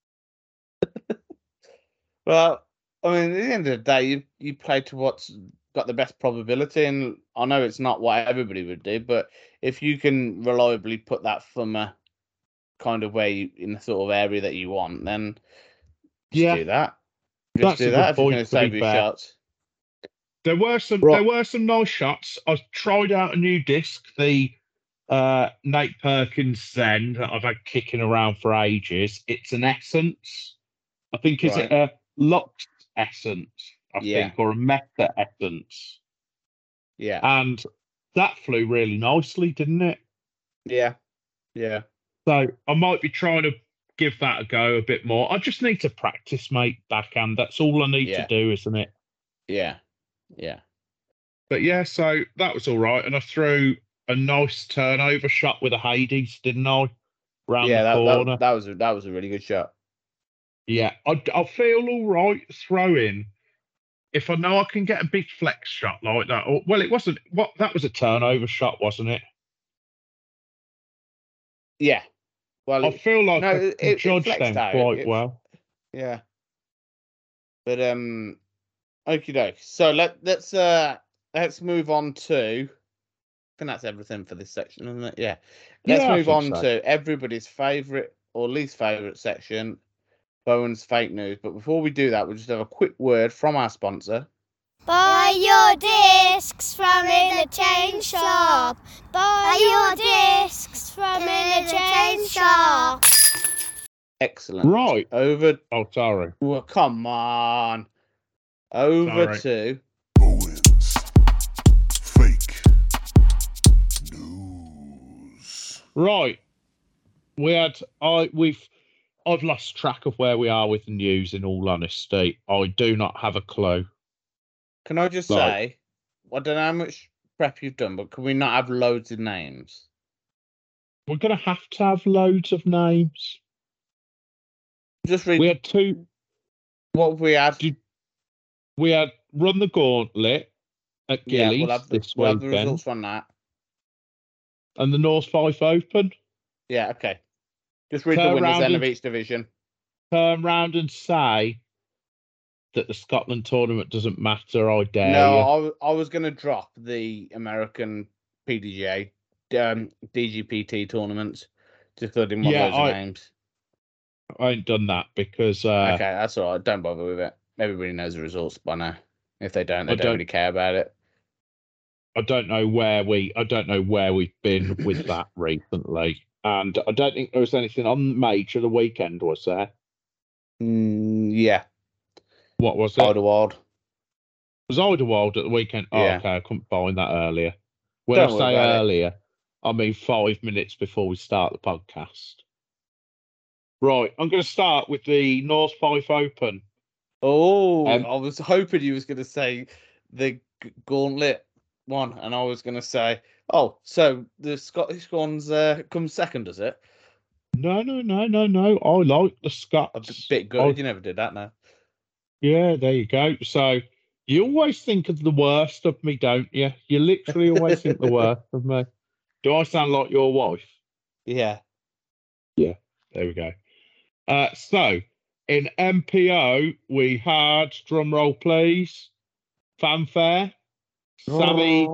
Speaker 2: Well, I mean, at the end of the day, you play to what's got the best probability, and I know it's not what everybody would do, but if you can reliably put that thumber kind of in the sort of area that you want, then just do that. Just do that if you're going to save your shots.
Speaker 1: There were some nice shots. I tried out a new disc, the Nate Perkins Zen, that I've had kicking around for ages. It's an Essence. I think is it a Lux Essence? I think, or a Meta Essence.
Speaker 2: Yeah.
Speaker 1: And that flew really nicely, didn't it?
Speaker 2: Yeah.
Speaker 1: So I might be trying to give that a go a bit more. I just need to practice, mate, backhand. That's all I need to do, isn't it?
Speaker 2: Yeah.
Speaker 1: But yeah, so that was all right. And I threw a nice turnover shot with a Hades, didn't I? round the corner.
Speaker 2: That was a really good shot.
Speaker 1: Yeah, I feel all right throwing if I know I can get a big flex shot like that. Or, well, it wasn't. That was a turnover shot, wasn't it?
Speaker 2: Yeah. Well,
Speaker 1: I feel like I can judge them quite well.
Speaker 2: Yeah. But okie doke. So let's move on to. I think that's everything for this section, isn't it? Yeah. Let's move on to everybody's favourite or least favourite section, Bowen's fake news. But before we do that, we'll just have a quick word from our sponsor.
Speaker 4: Buy your discs from In the Chain Shop. Buy your discs from In the Chain Shop.
Speaker 2: Excellent.
Speaker 1: Right.
Speaker 2: Over.
Speaker 1: Oh, sorry.
Speaker 2: Well, come on. Over to
Speaker 5: Bowen's fake news.
Speaker 1: Right. I've lost track of where we are with the news, in all honesty. I do not have a clue.
Speaker 2: Can I just say, I don't know how much prep you've done, but can we not have loads of names?
Speaker 1: We're going to have loads of names.
Speaker 2: Just read.
Speaker 1: We had two.
Speaker 2: What have we had?
Speaker 1: We had Run the Gauntlet at Gillies
Speaker 2: we'll have the results from that.
Speaker 1: And the North Fife Open.
Speaker 2: Yeah, okay. Just read the winners then of each division.
Speaker 1: Turn round and say that the Scotland tournament doesn't matter, I dare you.
Speaker 2: No, I was going to drop the American PDGA, DGPT tournaments, just because I didn't want loads of names.
Speaker 1: I ain't done that because...
Speaker 2: okay, that's all right. Don't bother with it. Everybody knows the results by now. If they don't, they don't really care about it.
Speaker 1: I don't know where we've been with that recently. And I don't think there was anything on Major the weekend, was there?
Speaker 2: Yeah.
Speaker 1: What was it?
Speaker 2: Idlewild.
Speaker 1: Was Idlewild at the weekend? Oh,
Speaker 2: yeah.
Speaker 1: Okay, I couldn't find that earlier. When I say earlier, I mean 5 minutes before we start the podcast. Right, I'm going to start with the North Fife Open.
Speaker 2: Oh, I was hoping you was going to say the Gauntlet one, and I was going to say, oh, so the Scottish ones come second, does it?
Speaker 1: No. I like the Scots.
Speaker 2: A bit good. You never did that, no.
Speaker 1: Yeah, there you go. So you always think of the worst of me, don't you? You literally always think the worst of me. Do I sound like your wife?
Speaker 2: Yeah.
Speaker 1: Yeah, there we go. So in MPO, we had, drum roll please, fanfare, Sammy.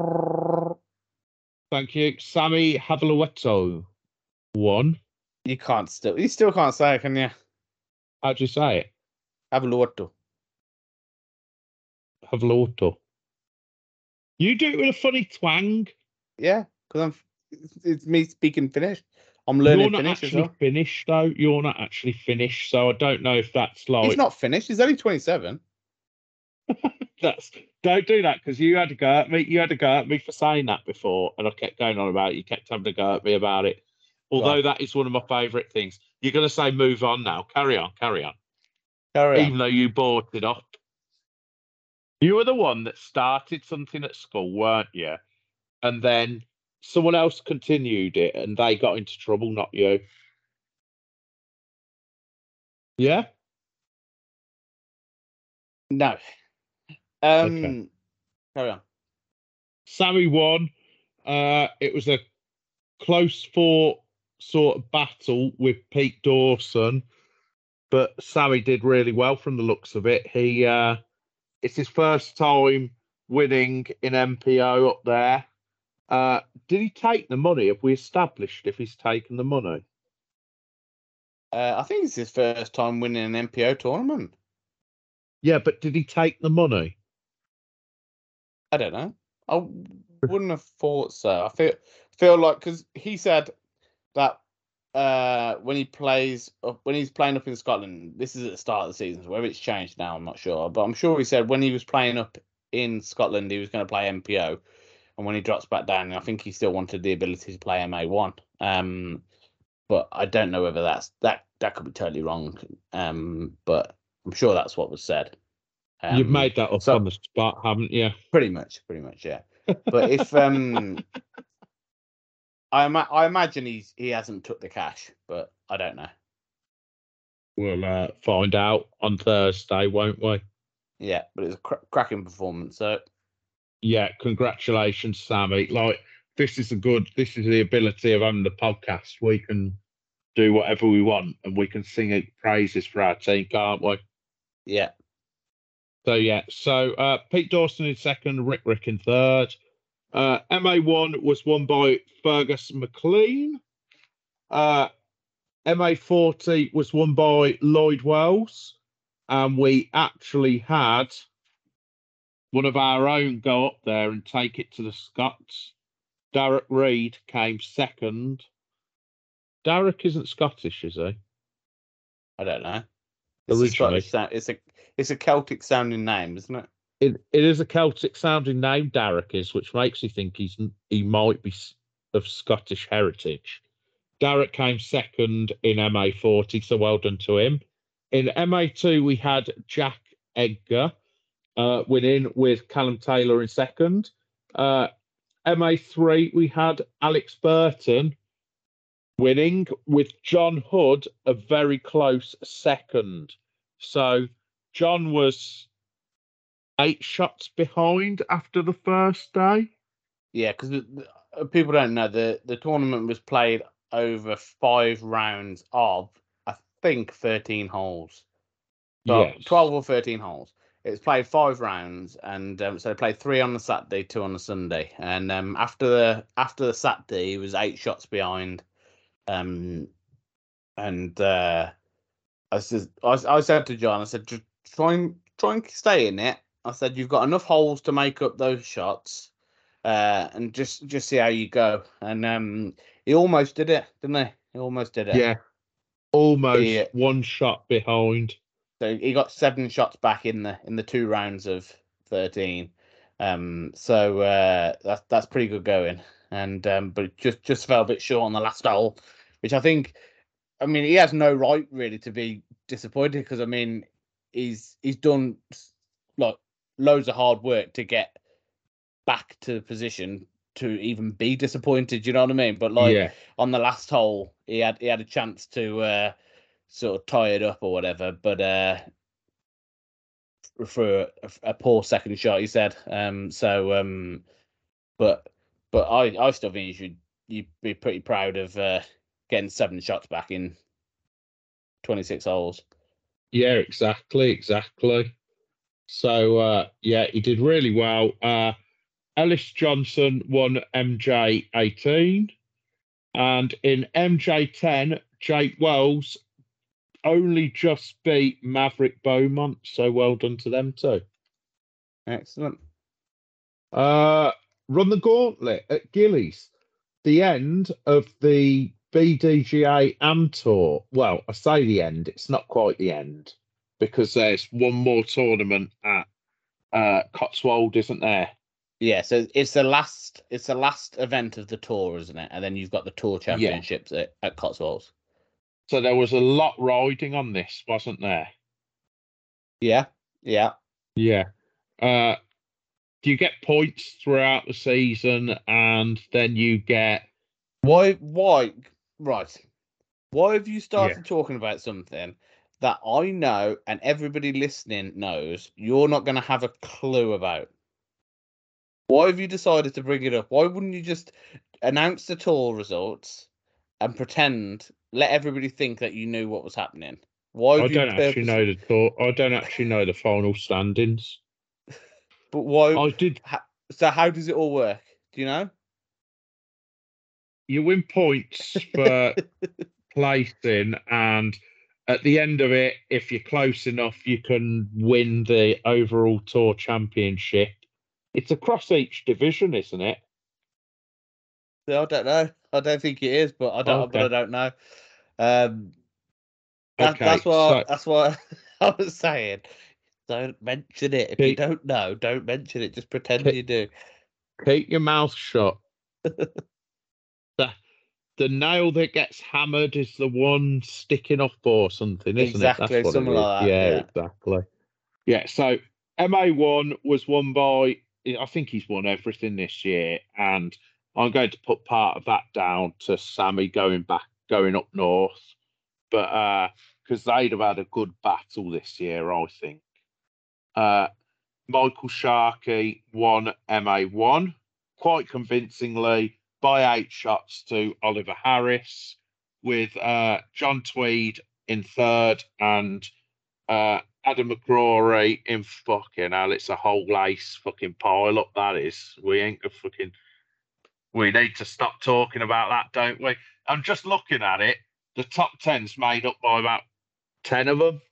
Speaker 1: Thank you. Sammy Havlueto won.
Speaker 2: You still can't say it, can you?
Speaker 1: How'd you say it?
Speaker 2: Havlueto.
Speaker 1: You do it with a funny twang.
Speaker 2: Yeah, because it's me speaking Finnish. I'm learning Finnish as well.
Speaker 1: You're not actually finished, though. You're not actually finished, so I don't know if that's like...
Speaker 2: He's not finished. He's only 27.
Speaker 1: Don't do that, because you had to go at me. You had to go at me for saying that before, and I kept going on about it. You kept having to go at me about it. Although that is one of my favourite things. You're going to say move on now. Carry on. Even though you brought it up. You were the one that started something at school, weren't you? And then someone else continued it and they got into trouble, not you. Yeah?
Speaker 2: No.
Speaker 1: Okay.
Speaker 2: Carry on.
Speaker 1: Sammy won. It was a close fought sort of battle with Pete Dawson, but Sammy did really well from the looks of it. It's his first time winning in MPO up there. Did he take the money? Have we established if he's taken the money?
Speaker 2: I think it's his first time winning an MPO tournament.
Speaker 1: Yeah, but did he take the money?
Speaker 2: I don't know. I wouldn't have thought so. I feel like, because he said that when he's playing up in Scotland, this is at the start of the season, so whether it's changed now, I'm not sure. But I'm sure he said when he was playing up in Scotland, he was going to play MPO. And when he drops back down, I think he still wanted the ability to play MA1. But I don't know whether that could be totally wrong. But I'm sure that's what was said.
Speaker 1: You've made that up on the spot, haven't you?
Speaker 2: Pretty much, yeah. But if I imagine he hasn't took the cash, but I don't know.
Speaker 1: We'll find out on Thursday, won't we?
Speaker 2: Yeah, but it's a cracking performance. So
Speaker 1: yeah, congratulations, Sammy. Like this is the ability of having the podcast. We can do whatever we want, and we can sing praises for our team, can't we?
Speaker 2: Yeah.
Speaker 1: So Pete Dawson in second, Rick in third. MA1 was won by Fergus McLean. MA40 was won by Lloyd Wells. And we actually had one of our own go up there and take it to the Scots. Derek Reed came second. Derek isn't Scottish, is he?
Speaker 2: I don't know.
Speaker 1: Originally.
Speaker 2: It's a Celtic sounding name, isn't it?
Speaker 1: It is a Celtic sounding name, Derek is, which makes you think he might be of Scottish heritage. Derek came second in MA40, so well done to him. In MA2, we had Jack Edgar winning with Callum Taylor in second. MA3, we had Alex Burton winning with John Hood a very close second. So John was 8 shots behind after the first day.
Speaker 2: Yeah, because people don't know the tournament was played over 5 rounds of, I think, 13 holes. So yes. 12 or 13 holes. It's played 5 rounds, and so they played 3 on the Saturday, 2 on the Sunday. And after the Saturday, he was 8 shots behind. I said to John, I said, just try and stay in it. I said, you've got enough holes to make up those shots, and just see how you go. And he almost did it, didn't he? He almost did it.
Speaker 1: Yeah, almost 1 shot behind.
Speaker 2: So he got 7 shots back in the 2 rounds of 13. So that's pretty good going. And but just fell a bit short on the last hole, which I think, I mean, he has no right really to be disappointed, because I mean he's done like loads of hard work to get back to the position to even be disappointed. You know what I mean? But on the last hole, he had a chance to sort of tie it up or whatever, but for a poor second shot, he said. But I still think you'd be pretty proud of getting 7 shots back in 26 holes.
Speaker 1: Yeah, exactly. So he did really well. Ellis Johnson won MJ18, and in MJ10, Jake Wells only just beat Maverick Beaumont, so well done to them too.
Speaker 2: Excellent.
Speaker 1: Run the gauntlet at Gillies, the end of the BDGA Am Tour. Well, I say the end, it's not quite the end, because there's one more tournament at Cotswold, isn't there?
Speaker 2: Yeah, so it's the last event of the tour, isn't it? And then you've got the tour championships at Cotswolds.
Speaker 1: So there was a lot riding on this, wasn't there?
Speaker 2: Yeah.
Speaker 1: Do you get points throughout the season, and then you get...
Speaker 2: Why? Right. Why have you started talking about something that I know and everybody listening knows you're not going to have a clue about? Why have you decided to bring it up? Why wouldn't you just announce the tour results and let everybody think that you knew what was happening?
Speaker 1: I don't actually know the tour. I don't actually know the final standings.
Speaker 2: But why?
Speaker 1: I did.
Speaker 2: So how does it all work? Do you know?
Speaker 1: You win points for placing, and at the end of it, if you're close enough, you can win the overall tour championship. It's across each division, isn't it?
Speaker 2: I don't know. I don't think it is, but I don't know. That's why I was saying, don't mention it. If you don't know, don't mention it. Just pretend you do.
Speaker 1: Keep your mouth shut. The nail that gets hammered is the one sticking up or something, isn't
Speaker 2: exactly,
Speaker 1: it? Exactly,
Speaker 2: something like that.
Speaker 1: Yeah, exactly. Yeah, so MA1 was won by, I think he's won everything this year, and I'm going to put part of that down to Sammy going up north. But because they'd have had a good battle this year, I think. Michael Sharkey won MA1 quite convincingly by 8 shots to Oliver Harris, with John Tweed in third and Adam McCrory in fucking hell. It's a whole lace fucking pile up, that is. We need to stop talking about that, don't we? I'm just looking at it. The top 10's made up by about 10 of them.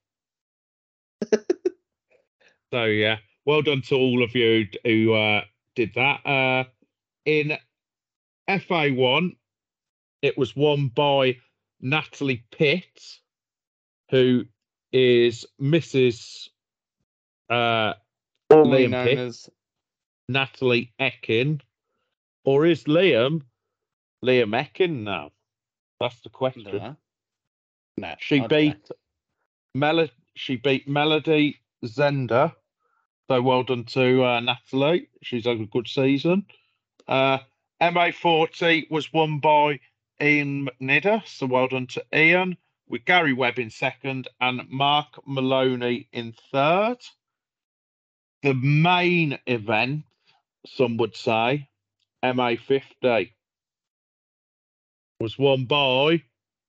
Speaker 1: So, yeah, well done to all of you who did that. In FA1, it was won by Natalie Pitt, who is Mrs. Liam
Speaker 2: known
Speaker 1: Pitt,
Speaker 2: as
Speaker 1: Natalie Ekin. Or is Liam Ekin now? That's the question.
Speaker 2: No,
Speaker 1: she beat Melody Zender. So well done to Natalie. She's had a good season. MA40 was won by Ian McNidder. So well done to Ian, with Gary Webb in second and Mark Maloney in third. The main event, some would say, MA50, was won by...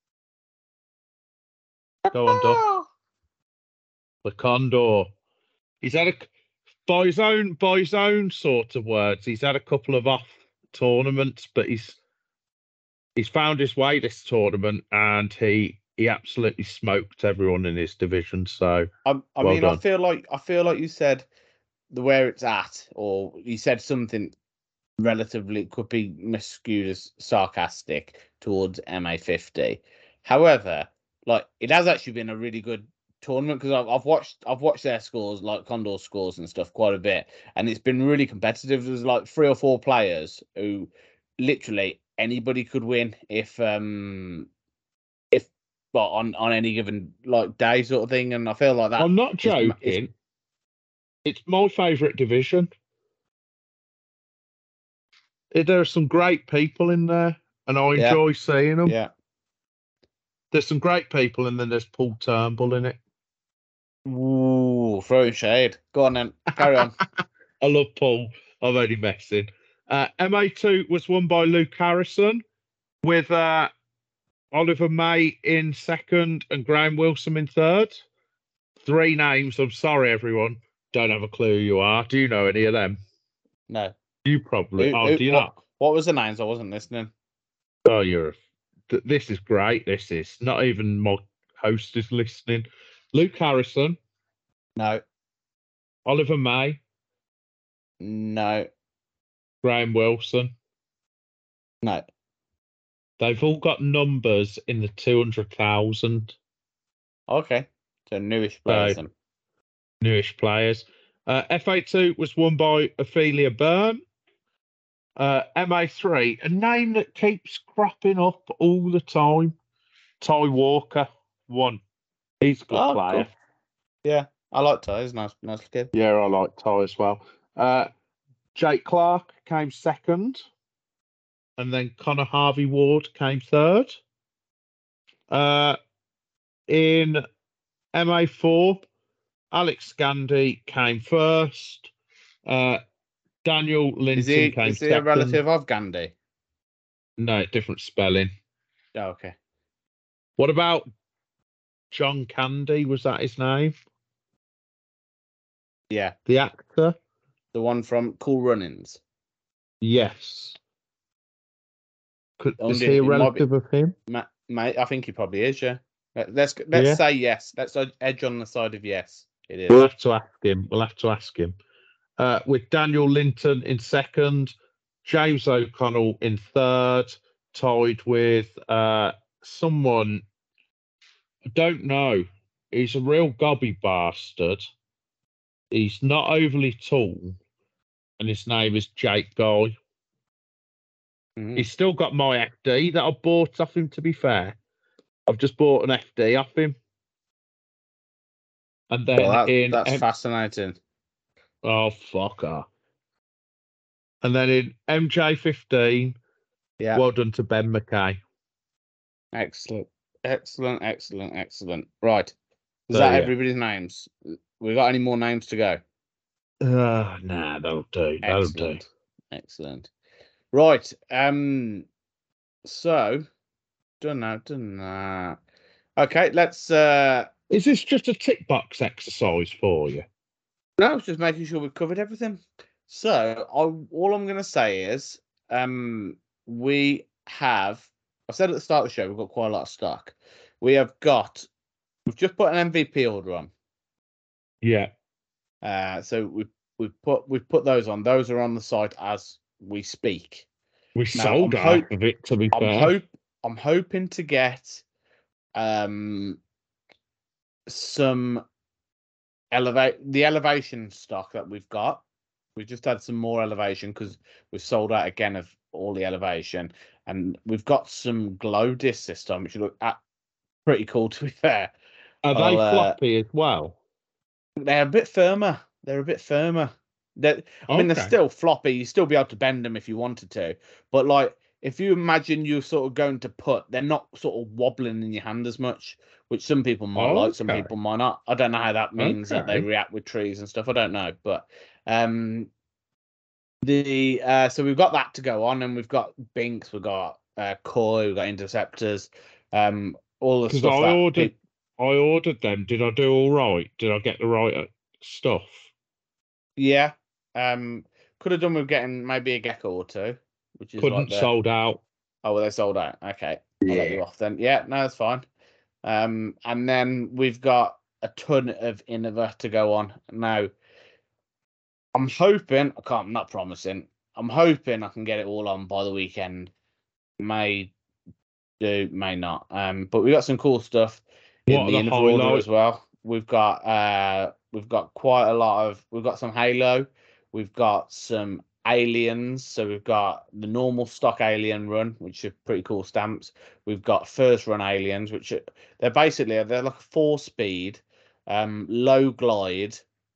Speaker 1: Go on, Doc. The Condor. He's had by his own sort of words, he's had a couple of off tournaments, but he's found his way this tournament, and he absolutely smoked everyone in his division. So
Speaker 2: I feel like you said where it's at, or you said something relatively could be miscued as sarcastic towards MA50. However, like, it has actually been a really good tournament, because I've watched their scores, like Condor scores and stuff, quite a bit, and it's been really competitive. There's like 3 or 4 players who literally anybody could win if on any given like day sort of thing, and I feel like that.
Speaker 1: I'm not joking. It's my favourite division. There are some great people in there, and I enjoy seeing them.
Speaker 2: Yeah.
Speaker 1: There's some great people, and then there's Paul Turnbull in it.
Speaker 2: Ooh, throwing shade. Go on then. Carry on.
Speaker 1: I love Paul. I'm only messing. MA2 was won by Luke Harrison, with Oliver May in second and Graham Wilson in third. 3 names. I'm sorry, everyone. Don't have a clue who you are. Do you know any of them?
Speaker 2: No.
Speaker 1: You probably. Do you not?
Speaker 2: What was the names? I wasn't listening.
Speaker 1: Oh, this is great. This is not even my host is listening. Luke Harrison.
Speaker 2: No.
Speaker 1: Oliver May.
Speaker 2: No.
Speaker 1: Graham Wilson.
Speaker 2: No.
Speaker 1: They've all got numbers in the 200,000.
Speaker 2: Okay. So newish players.
Speaker 1: Newish players. FA2 was won by Ophelia Byrne. MA3, a name that keeps cropping up all the time. Ty Walker won. He's a good player.
Speaker 2: Cool. Yeah, I like Ty. He's nice kid.
Speaker 1: Yeah, I like Ty as well. Jake Clark came second, and then Connor Harvey Ward came third. In MA4, Alex Scandi came first. Daniel Linton came second.
Speaker 2: Is he a relative of Gandhi?
Speaker 1: No, different spelling.
Speaker 2: Oh, okay.
Speaker 1: What about John Candy? Was that his name?
Speaker 2: Yeah.
Speaker 1: The actor?
Speaker 2: The one from Cool Runnings?
Speaker 1: Yes. Is he a relative of him?
Speaker 2: Mate, I think he probably is, yeah. Let's say yes. Let's edge on the side of yes. It is.
Speaker 1: We'll have to ask him. With Daniel Linton in second, James O'Connell in third, tied with someone, I don't know. He's a real gobby bastard. He's not overly tall, and his name is Jake Guy. Mm-hmm. He's still got my FD that I bought off him, to be fair. I've just bought an FD off him. And then
Speaker 2: that's fascinating.
Speaker 1: Oh, fuck off. And then in MJ15, well done to Ben McKay.
Speaker 2: Excellent. Right. Is that everybody's names? We got any more names to go?
Speaker 1: Nah, that'll do.
Speaker 2: Excellent. Right. So done that. Okay, let's
Speaker 1: Is this just a tick box exercise for you?
Speaker 2: No, it's just making sure we've covered everything. So all I'm gonna say is we have, I said at the start of the show, we've got quite a lot of stock. We've just put an MVP order on.
Speaker 1: Yeah.
Speaker 2: So we've put those on. Those are on the site as we speak.
Speaker 1: We sold half of it, to be fair.
Speaker 2: I'm hoping to get some elevation stock that we've got. We've just had some more elevation because we've sold out again of all the elevation, and we've got some glow discs this time, which look pretty cool, to be fair.
Speaker 1: Are they floppy as well?
Speaker 2: They're a bit firmer. I mean, they're still floppy. You still be able to bend them if you wanted to, but like if you imagine you're sort of going to they're not sort of wobbling in your hand as much, which some people might like, some people might not. I don't know how that means that they react with trees and stuff. I don't know, but so we've got that to go on, and we've got Binks, we've got Koi, we've got Interceptors, all the stuff.
Speaker 1: I ordered them. Did I do all right? Did I get the right stuff?
Speaker 2: Yeah. Could have done with getting maybe a gecko or two, which is
Speaker 1: couldn't sold out.
Speaker 2: Oh, well, they sold out. Okay, I'll let you off then. Yeah, no, that's fine. And then we've got a ton of Innova to go on now. I'm hoping I'm not promising. I'm hoping I can get it all on by the weekend. May do, may not. But we got some cool stuff in the Innova order as well. We've got quite a lot of. We've got some Halo. We've got some Aliens. So we've got the normal stock Alien run, which are pretty cool stamps. We've got first run Aliens, which they're like a 4-speed, low glide,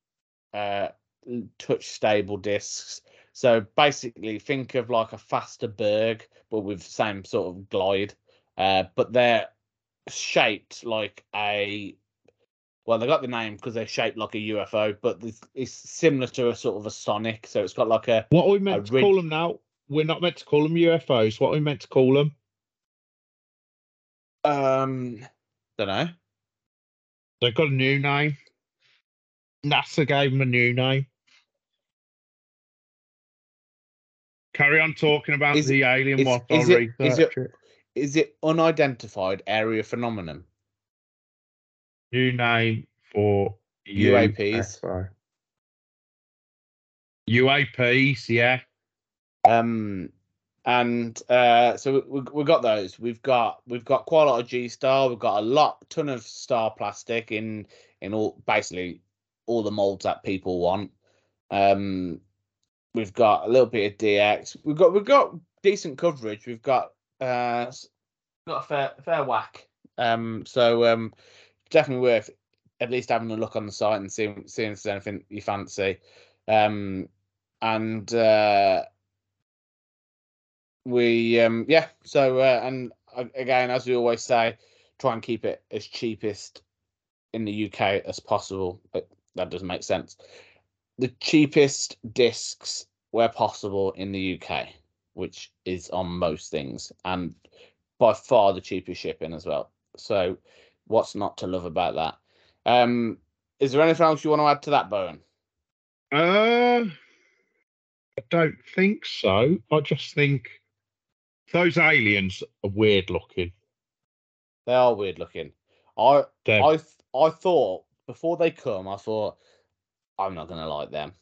Speaker 2: touch stable discs. So basically, think of like a faster Berg, but with the same sort of glide. But they're shaped like a. Well, they got the name because they're shaped like a UFO, but it's similar to a sort of a Sonic. So it's got like a.
Speaker 1: What are we meant to call them now? We're not meant to call them UFOs. What are we meant to call them?
Speaker 2: Don't know.
Speaker 1: They've got a new name. NASA gave them a new name. Carry on talking about the alien while I research it.
Speaker 2: Is it unidentified area phenomenon?
Speaker 1: New name for
Speaker 2: UAPs.
Speaker 1: UAPs, yeah.
Speaker 2: And so we got those. We've got quite a lot of G-Star. We've got a ton of Star plastic in basically all the molds that people want. We've got a little bit of DX. We've got decent coverage. We've got a fair whack. So definitely worth at least having a look on the site and seeing if there's anything you fancy. So and again, as we always say, try and keep it as cheapest in the UK as possible. But that doesn't make sense. The cheapest discs where possible in the UK, which is on most things, and by far the cheapest shipping as well. So what's not to love about that? Is there anything else you want to add to that, Bowen?
Speaker 1: I don't think so. I just think those aliens are weird looking.
Speaker 2: They are weird looking. I thought before they come, I thought I'm not gonna like them.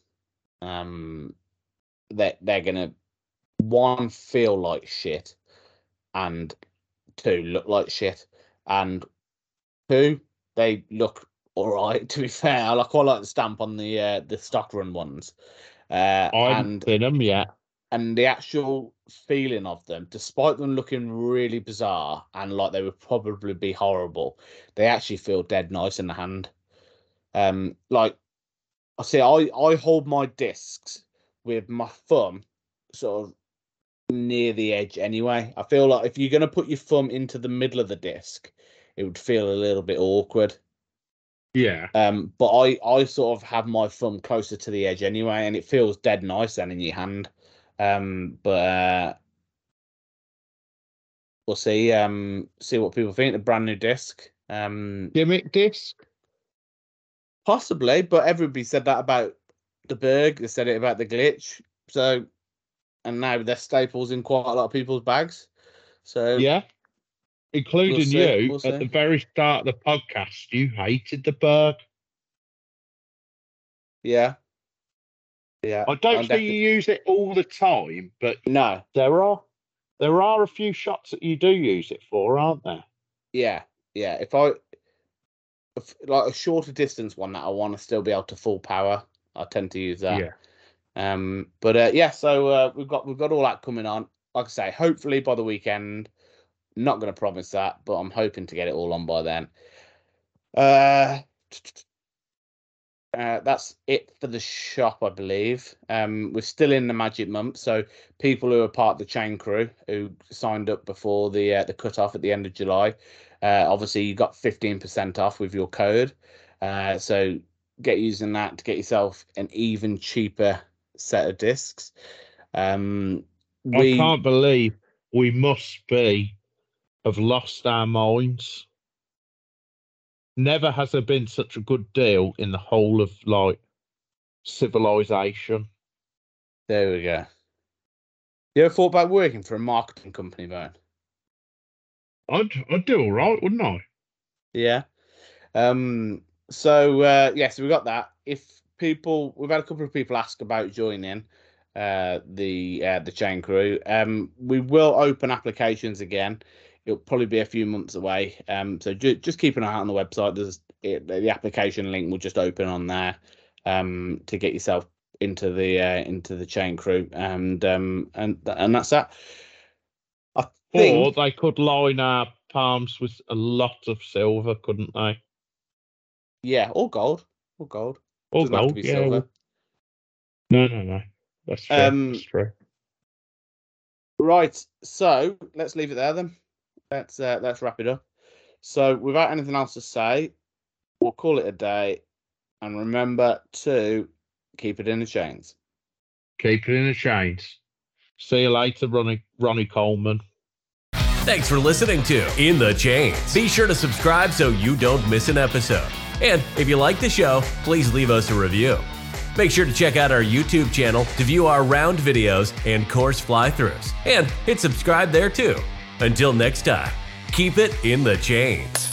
Speaker 2: They're gonna, one, feel like shit, and two, look like shit, and two, they look all right. To be fair, I quite like the stamp on the stock run ones.
Speaker 1: I haven't seen them yet.
Speaker 2: And the actual feeling of them, despite them looking really bizarre and like they would probably be horrible, they actually feel dead nice in the hand. Like I say, I hold my discs with my thumb sort of near the edge anyway. I feel like if you're going to put your thumb into the middle of the disc, it would feel a little bit awkward.
Speaker 1: Yeah.
Speaker 2: But I sort of have my thumb closer to the edge anyway, and it feels dead nice then in your hand. But we'll see. See what people think. The brand new disc.
Speaker 1: Gimmick disc?
Speaker 2: Possibly, but everybody said that about the Berg. They said it about the Glitch. So, and now they're staples in quite a lot of people's bags. So
Speaker 1: yeah. Including you, at the very start of the podcast, you hated the Berg.
Speaker 2: Yeah. Yeah.
Speaker 1: I don't think you use it all the time, but
Speaker 2: no,
Speaker 1: there are a few shots that you do use it for, aren't there?
Speaker 2: Yeah. Yeah. If like a shorter distance one that I want to still be able to full power, I tend to use that.
Speaker 1: Yeah.
Speaker 2: But yeah, so we've got all that coming on. Like I say, hopefully by the weekend. Not going to promise that, but I'm hoping to get it all on by then. That's it for the shop, I believe. We're still in the magic month, so people who are part of the chain crew who signed up before the cut-off at the end of July, obviously you got 15% off with your code. So get using that to get yourself an even cheaper set of discs. I
Speaker 1: can't believe we must have lost our minds. Never has there been such a good deal in the whole of civilization.
Speaker 2: There we go. You ever thought about working for a marketing company, man?
Speaker 1: I'd do all right, wouldn't I?
Speaker 2: Yeah. So we got that. We've had a couple of people ask about joining the chain crew. We will open applications again. It'll probably be a few months away. So just keep an eye on the website. The application link will just open on there to get yourself into the chain crew, and that's that.
Speaker 1: Or they could line our palms with a lot of silver, couldn't they?
Speaker 2: Yeah, or gold. Or
Speaker 1: gold. Yeah. Silver. No. That's true. That's true.
Speaker 2: Right. So let's leave it there then. Let's wrap it up. So without anything else to say, we'll call it a day, and remember to keep it in the chains.
Speaker 1: Keep it in the chains. See you later, Ronnie Coleman.
Speaker 3: Thanks for listening to In the Chains. Be sure to subscribe so you don't miss an episode. And if you like the show, please leave us a review. Make sure to check out our YouTube channel to view our round videos and course fly-throughs. And hit subscribe there too. Until next time, keep it in the chains.